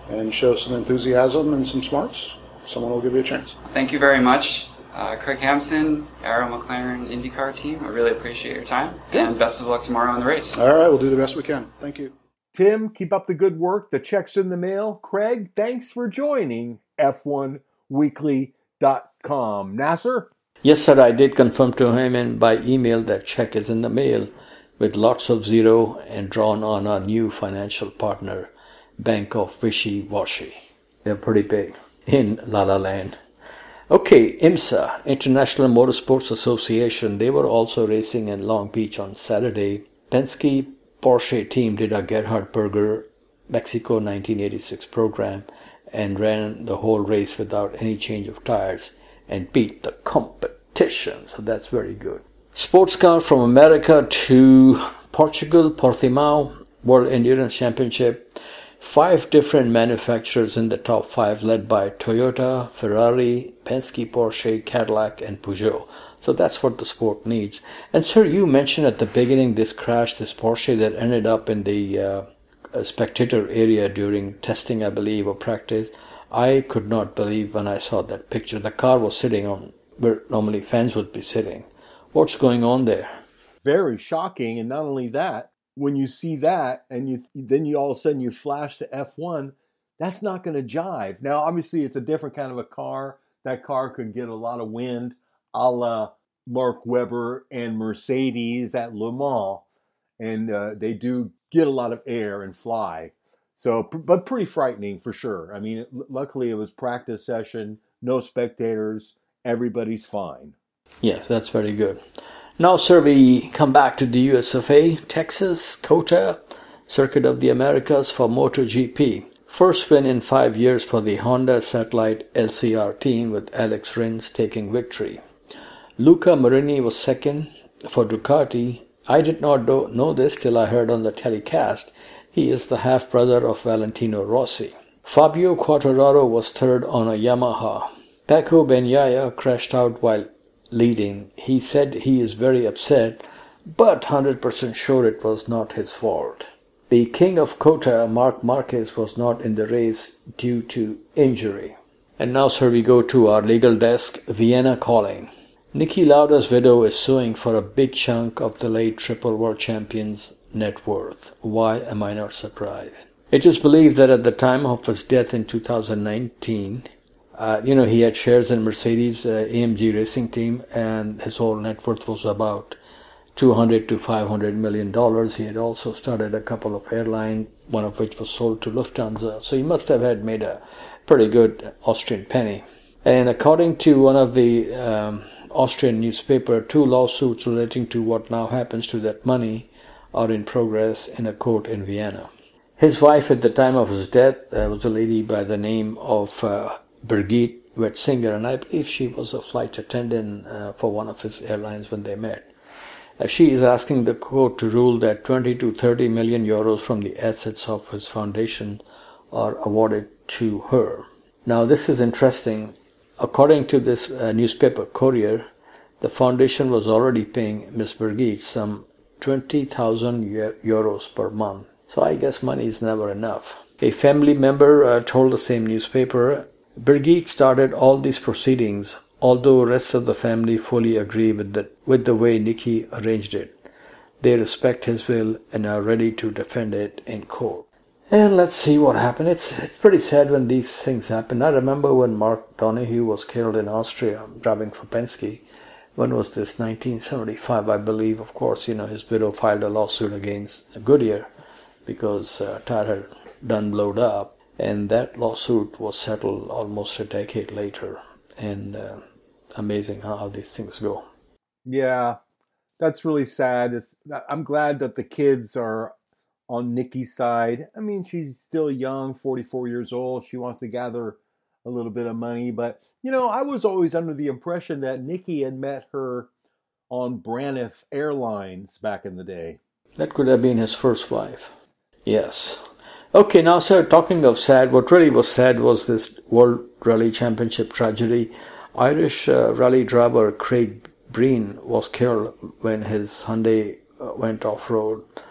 and show some enthusiasm and some smarts, someone will give you a chance. Thank you very much, uh, Craig Hampson, Arrow McLaren IndyCar team. I really appreciate your time, yeah. and best of luck tomorrow in the race. All right, we'll do the best we can. Thank you. Tim, keep up the good work. The check's in the mail. Craig, thanks for joining F one weekly dot com. Nasser? Yes, sir, I did confirm to him and by email that check is in the mail with lots of zero and drawn on our new financial partner, Bank of Wishy-Washy. They're pretty big in La La Land. Okay, IMSA, International Motorsports Association, they were also racing in Long Beach on Saturday. Penske Porsche team did a Gerhard Berger Mexico nineteen eighty-six program and ran the whole race without any change of tires and beat the competition. So that's very good. Sports car from America to Portugal, Portimao, World Endurance Championship. Five different manufacturers in the top five, led by Toyota, Ferrari, Penske, Porsche, Cadillac, and Peugeot. So that's what the sport needs. And sir, you mentioned at the beginning this crash, this Porsche that ended up in the uh, spectator area during testing, I believe, or practice. I could not believe when I saw that picture. The car was sitting on where normally fans would be sitting. What's going on there? Very shocking. And not only that, when you see that and you then you all of a sudden you flash to F one, that's not going to jive. Now, obviously, it's a different kind of a car. That car could get a lot of wind, a la Mark Webber and Mercedes at Le Mans. And uh, they do get a lot of air and fly. So, but pretty frightening for sure. I mean, luckily it was practice session, no spectators, everybody's fine. Yes, that's very good. Now, sir, we come back to the U S of A, Texas, COTA, Circuit of the Americas for MotoGP. First win in five years for the Honda Satellite L C R team with Alex Rins taking victory. Luca Marini was second for Ducati. I did not do- know this till I heard on the telecast. He is the half-brother of Valentino Rossi. Fabio Quartararo was third on a Yamaha. Paco Bagnaia crashed out while leading. He said he is very upset, but one hundred percent sure it was not his fault. The king of COTA, Marc Marquez, was not in the race due to injury. And now, sir, we go to our legal desk, Vienna calling. Niki Lauda's widow is suing for a big chunk of the late triple world champion's net worth. Why am I not surprised? It is believed that at the time of his death in two thousand nineteen, Uh, you know, he had shares in Mercedes uh, A M G racing team, and his whole net worth was about two hundred to five hundred million dollars. He had also started a couple of airlines, one of which was sold to Lufthansa. So he must have had made a pretty good Austrian penny. And according to one of the um, Austrian newspaper, two lawsuits relating to what now happens to that money are in progress in a court in Vienna. His wife at the time of his death uh, was a lady by the name of uh, Birgit Wetzinger, and I believe she was a flight attendant uh, for one of his airlines when they met. Uh, she is asking the court to rule that twenty to thirty million euros from the assets of his foundation are awarded to her. Now, this is interesting. According to this uh, newspaper, Courier, the foundation was already paying Miss Birgit some twenty thousand euros per month. So I guess money is never enough. A family member uh, told the same newspaper, Birgit started all these proceedings, although the rest of the family fully agree with the, with the way Niki arranged it. They respect his will and are ready to defend it in court. And let's see what happened. It's, it's pretty sad when these things happen. I remember when Mark Donohue was killed in Austria, driving for Penske. When was this? nineteen seventy-five, I believe. Of course, you know, his widow filed a lawsuit against Goodyear because uh, tire had done blowed up. And that lawsuit was settled almost a decade later. And uh, amazing how, how these things go. Yeah, that's really sad. It's, I'm glad that the kids are on Niki's side. I mean, she's still young, forty-four years old. She wants to gather a little bit of money. But, you know, I was always under the impression that Niki had met her on Braniff Airlines back in the day. That could have been his first wife. Yes. Okay, now, sir, talking of sad, what really was sad was this World Rally Championship tragedy. Irish uh, rally driver Craig Breen was killed when his Hyundai uh, went off-road.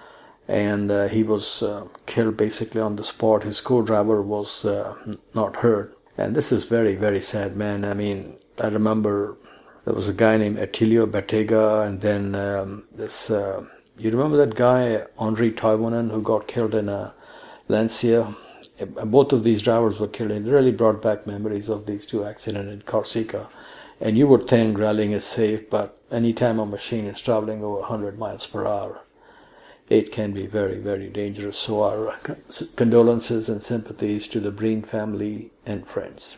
and uh, he was uh, killed basically on the spot. His co-driver was uh, not hurt. And this is very, very sad, man. I mean, I remember there was a guy named Attilio Bettega, and then um, this, uh, you remember that guy, Henri Toivonen, who got killed in a Lancia? Both of these drivers were killed. It really brought back memories of these two accidents in Corsica. And you would think rallying is safe, but anytime a machine is traveling over one hundred miles per hour, it can be very, very dangerous. So our condolences and sympathies to the Breen family and friends.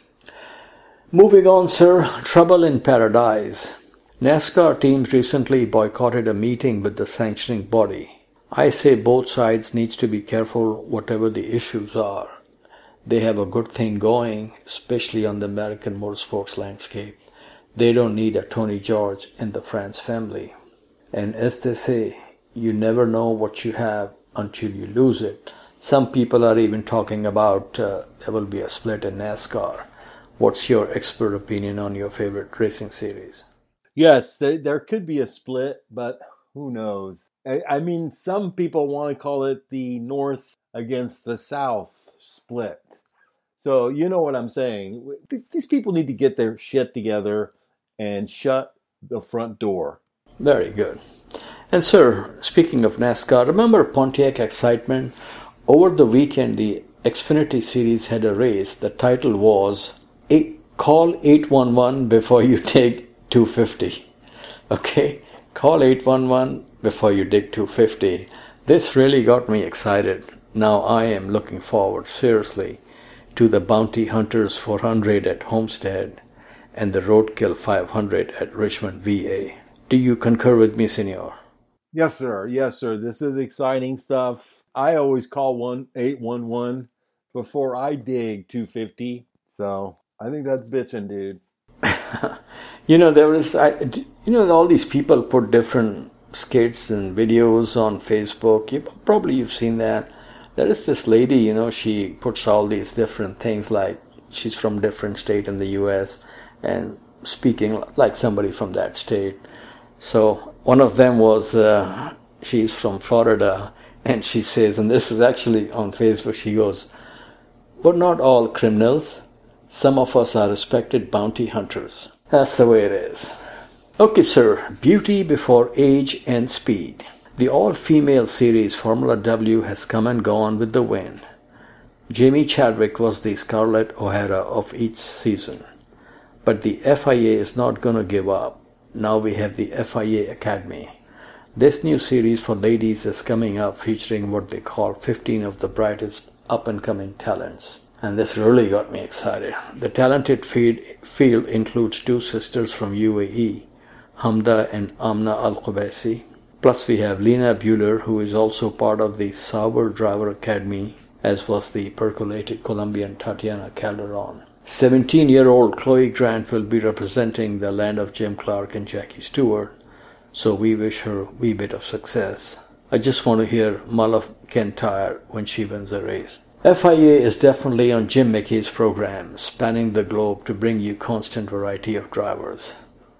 Moving on, sir, trouble in paradise. NASCAR teams recently boycotted a meeting with the sanctioning body. I say both sides need to be careful whatever the issues are. They have a good thing going, especially on the American motorsports landscape. They don't need a Tony George in the France family. And as they say, you never know what you have until you lose it. Some people are even talking about uh, there will be a split in NASCAR. What's your expert opinion on your favorite racing series? Yes, there, there could be a split, but who knows? I, I mean, some people want to call it the North against the South split. So you know what I'm saying. These people need to get their shit together and shut the front door. Very good. And sir, speaking of NASCAR, remember Pontiac Excitement? Over the weekend, the Xfinity Series had a race. The title was eight, Call eight one one before you take two fifty. Okay? Call eight one one before you dig two fifty. This really got me excited. Now I am looking forward, seriously, to the Bounty Hunters four hundred at Homestead and the Roadkill five hundred at Richmond, V A. Do you concur with me, senor? Yes, sir. Yes, sir. This is exciting stuff. I always call one eight one one before I dig two fifty. So I think that's bitching, dude. You know, there is, I, you know, all these people put different skits and videos on Facebook. You, probably you've seen that. There is this lady, you know, she puts all these different things, like she's from different state in the U S and speaking like somebody from that state. So one of them was, uh, she's from Florida, and she says, and this is actually on Facebook, she goes, but not all criminals. Some of us are respected bounty hunters. That's the way it is. Okay, sir, beauty before age and speed. The all-female series Formula W has come and gone with the wind. Jamie Chadwick was the Scarlett O'Hara of each season. But the F I A is not going to give up. Now we have the F I A Academy. This new series for ladies is coming up, featuring what they call fifteen of the brightest up-and-coming talents. And this really got me excited. The talented field includes two sisters from U A E, Hamda and Amna Al-Qubaisi. Plus we have Lena Bueller, who is also part of the Sauber Driver Academy, as was the percolated Colombian Tatiana Calderon. seventeen-year-old Chloe Grant will be representing the land of Jim Clark and Jackie Stewart, so we wish her a wee bit of success. I just want to hear Mull Kintyre when she wins a race. F I A is definitely on Jim McKay's program, spanning the globe to bring you constant variety of drivers.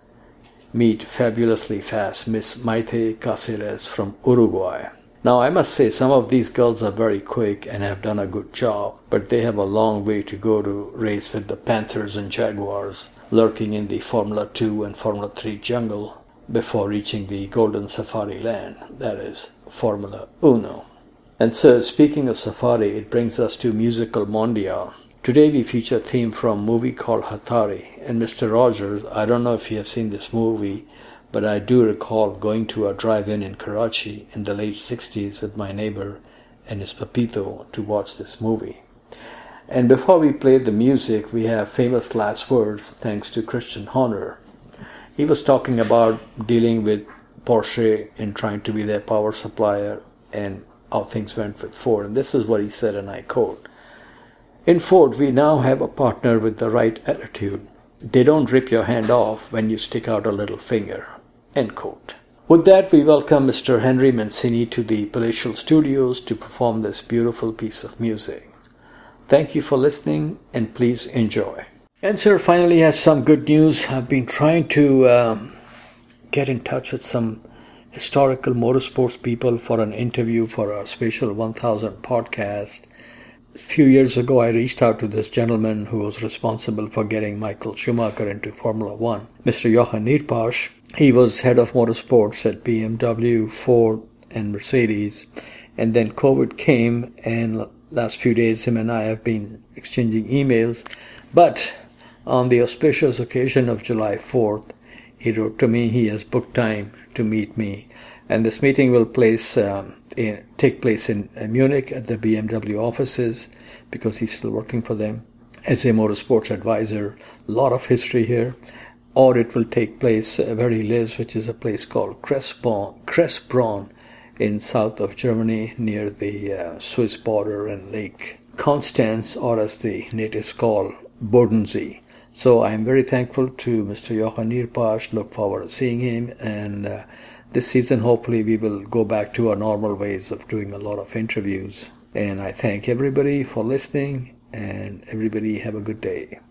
Meet fabulously fast Miss Maite Cáceres from Uruguay. Now I must say some of these girls are very quick and have done a good job, but they have a long way to go to race with the Panthers and Jaguars lurking in the Formula two and Formula three jungle before reaching the Golden Safari land, that is, Formula Uno. And so, speaking of Safari, it brings us to Musical Mondial. Today we feature a theme from a movie called Hatari, and Mister Rogers, I don't know if you have seen this movie, but I do recall going to a drive-in in Karachi in the late sixties with my neighbor and his papito to watch this movie. And before we play the music, we have famous last words thanks to Christian Horner. He was talking about dealing with Porsche and trying to be their power supplier and how things went with Ford. And this is what he said, and I quote, "In Ford, we now have a partner with the right attitude. They don't rip your hand off when you stick out a little finger." End quote. With that, we welcome Mister Henry Mancini to the Palatial Studios to perform this beautiful piece of music. Thank you for listening, and please enjoy. And sir, finally have some good news. I've been trying to um, get in touch with some historical motorsports people for an interview for our special one thousand podcast. A few years ago, I reached out to this gentleman who was responsible for getting Michael Schumacher into Formula One, Mister Jochen Nierpasch. He was head of motorsports at B M W, Ford, and Mercedes. And then COVID came, and last few days him and I have been exchanging emails. But on the auspicious occasion of July fourth, he wrote to me he has booked time to meet me. And this meeting will place, um, in, take place in uh, Munich at the B M W offices, because he's still working for them as a motorsports advisor. A lot of history here. Or it will take place uh, where he lives, which is a place called Kressbronn, Kressbronn in south of Germany, near the uh, Swiss border and Lake Constance, or as the natives call, Bodensee. So I'm very thankful to Mister Jochen Nierpasch. Look forward to seeing him. And uh, this season, hopefully, we will go back to our normal ways of doing a lot of interviews. And I thank everybody for listening, and everybody have a good day.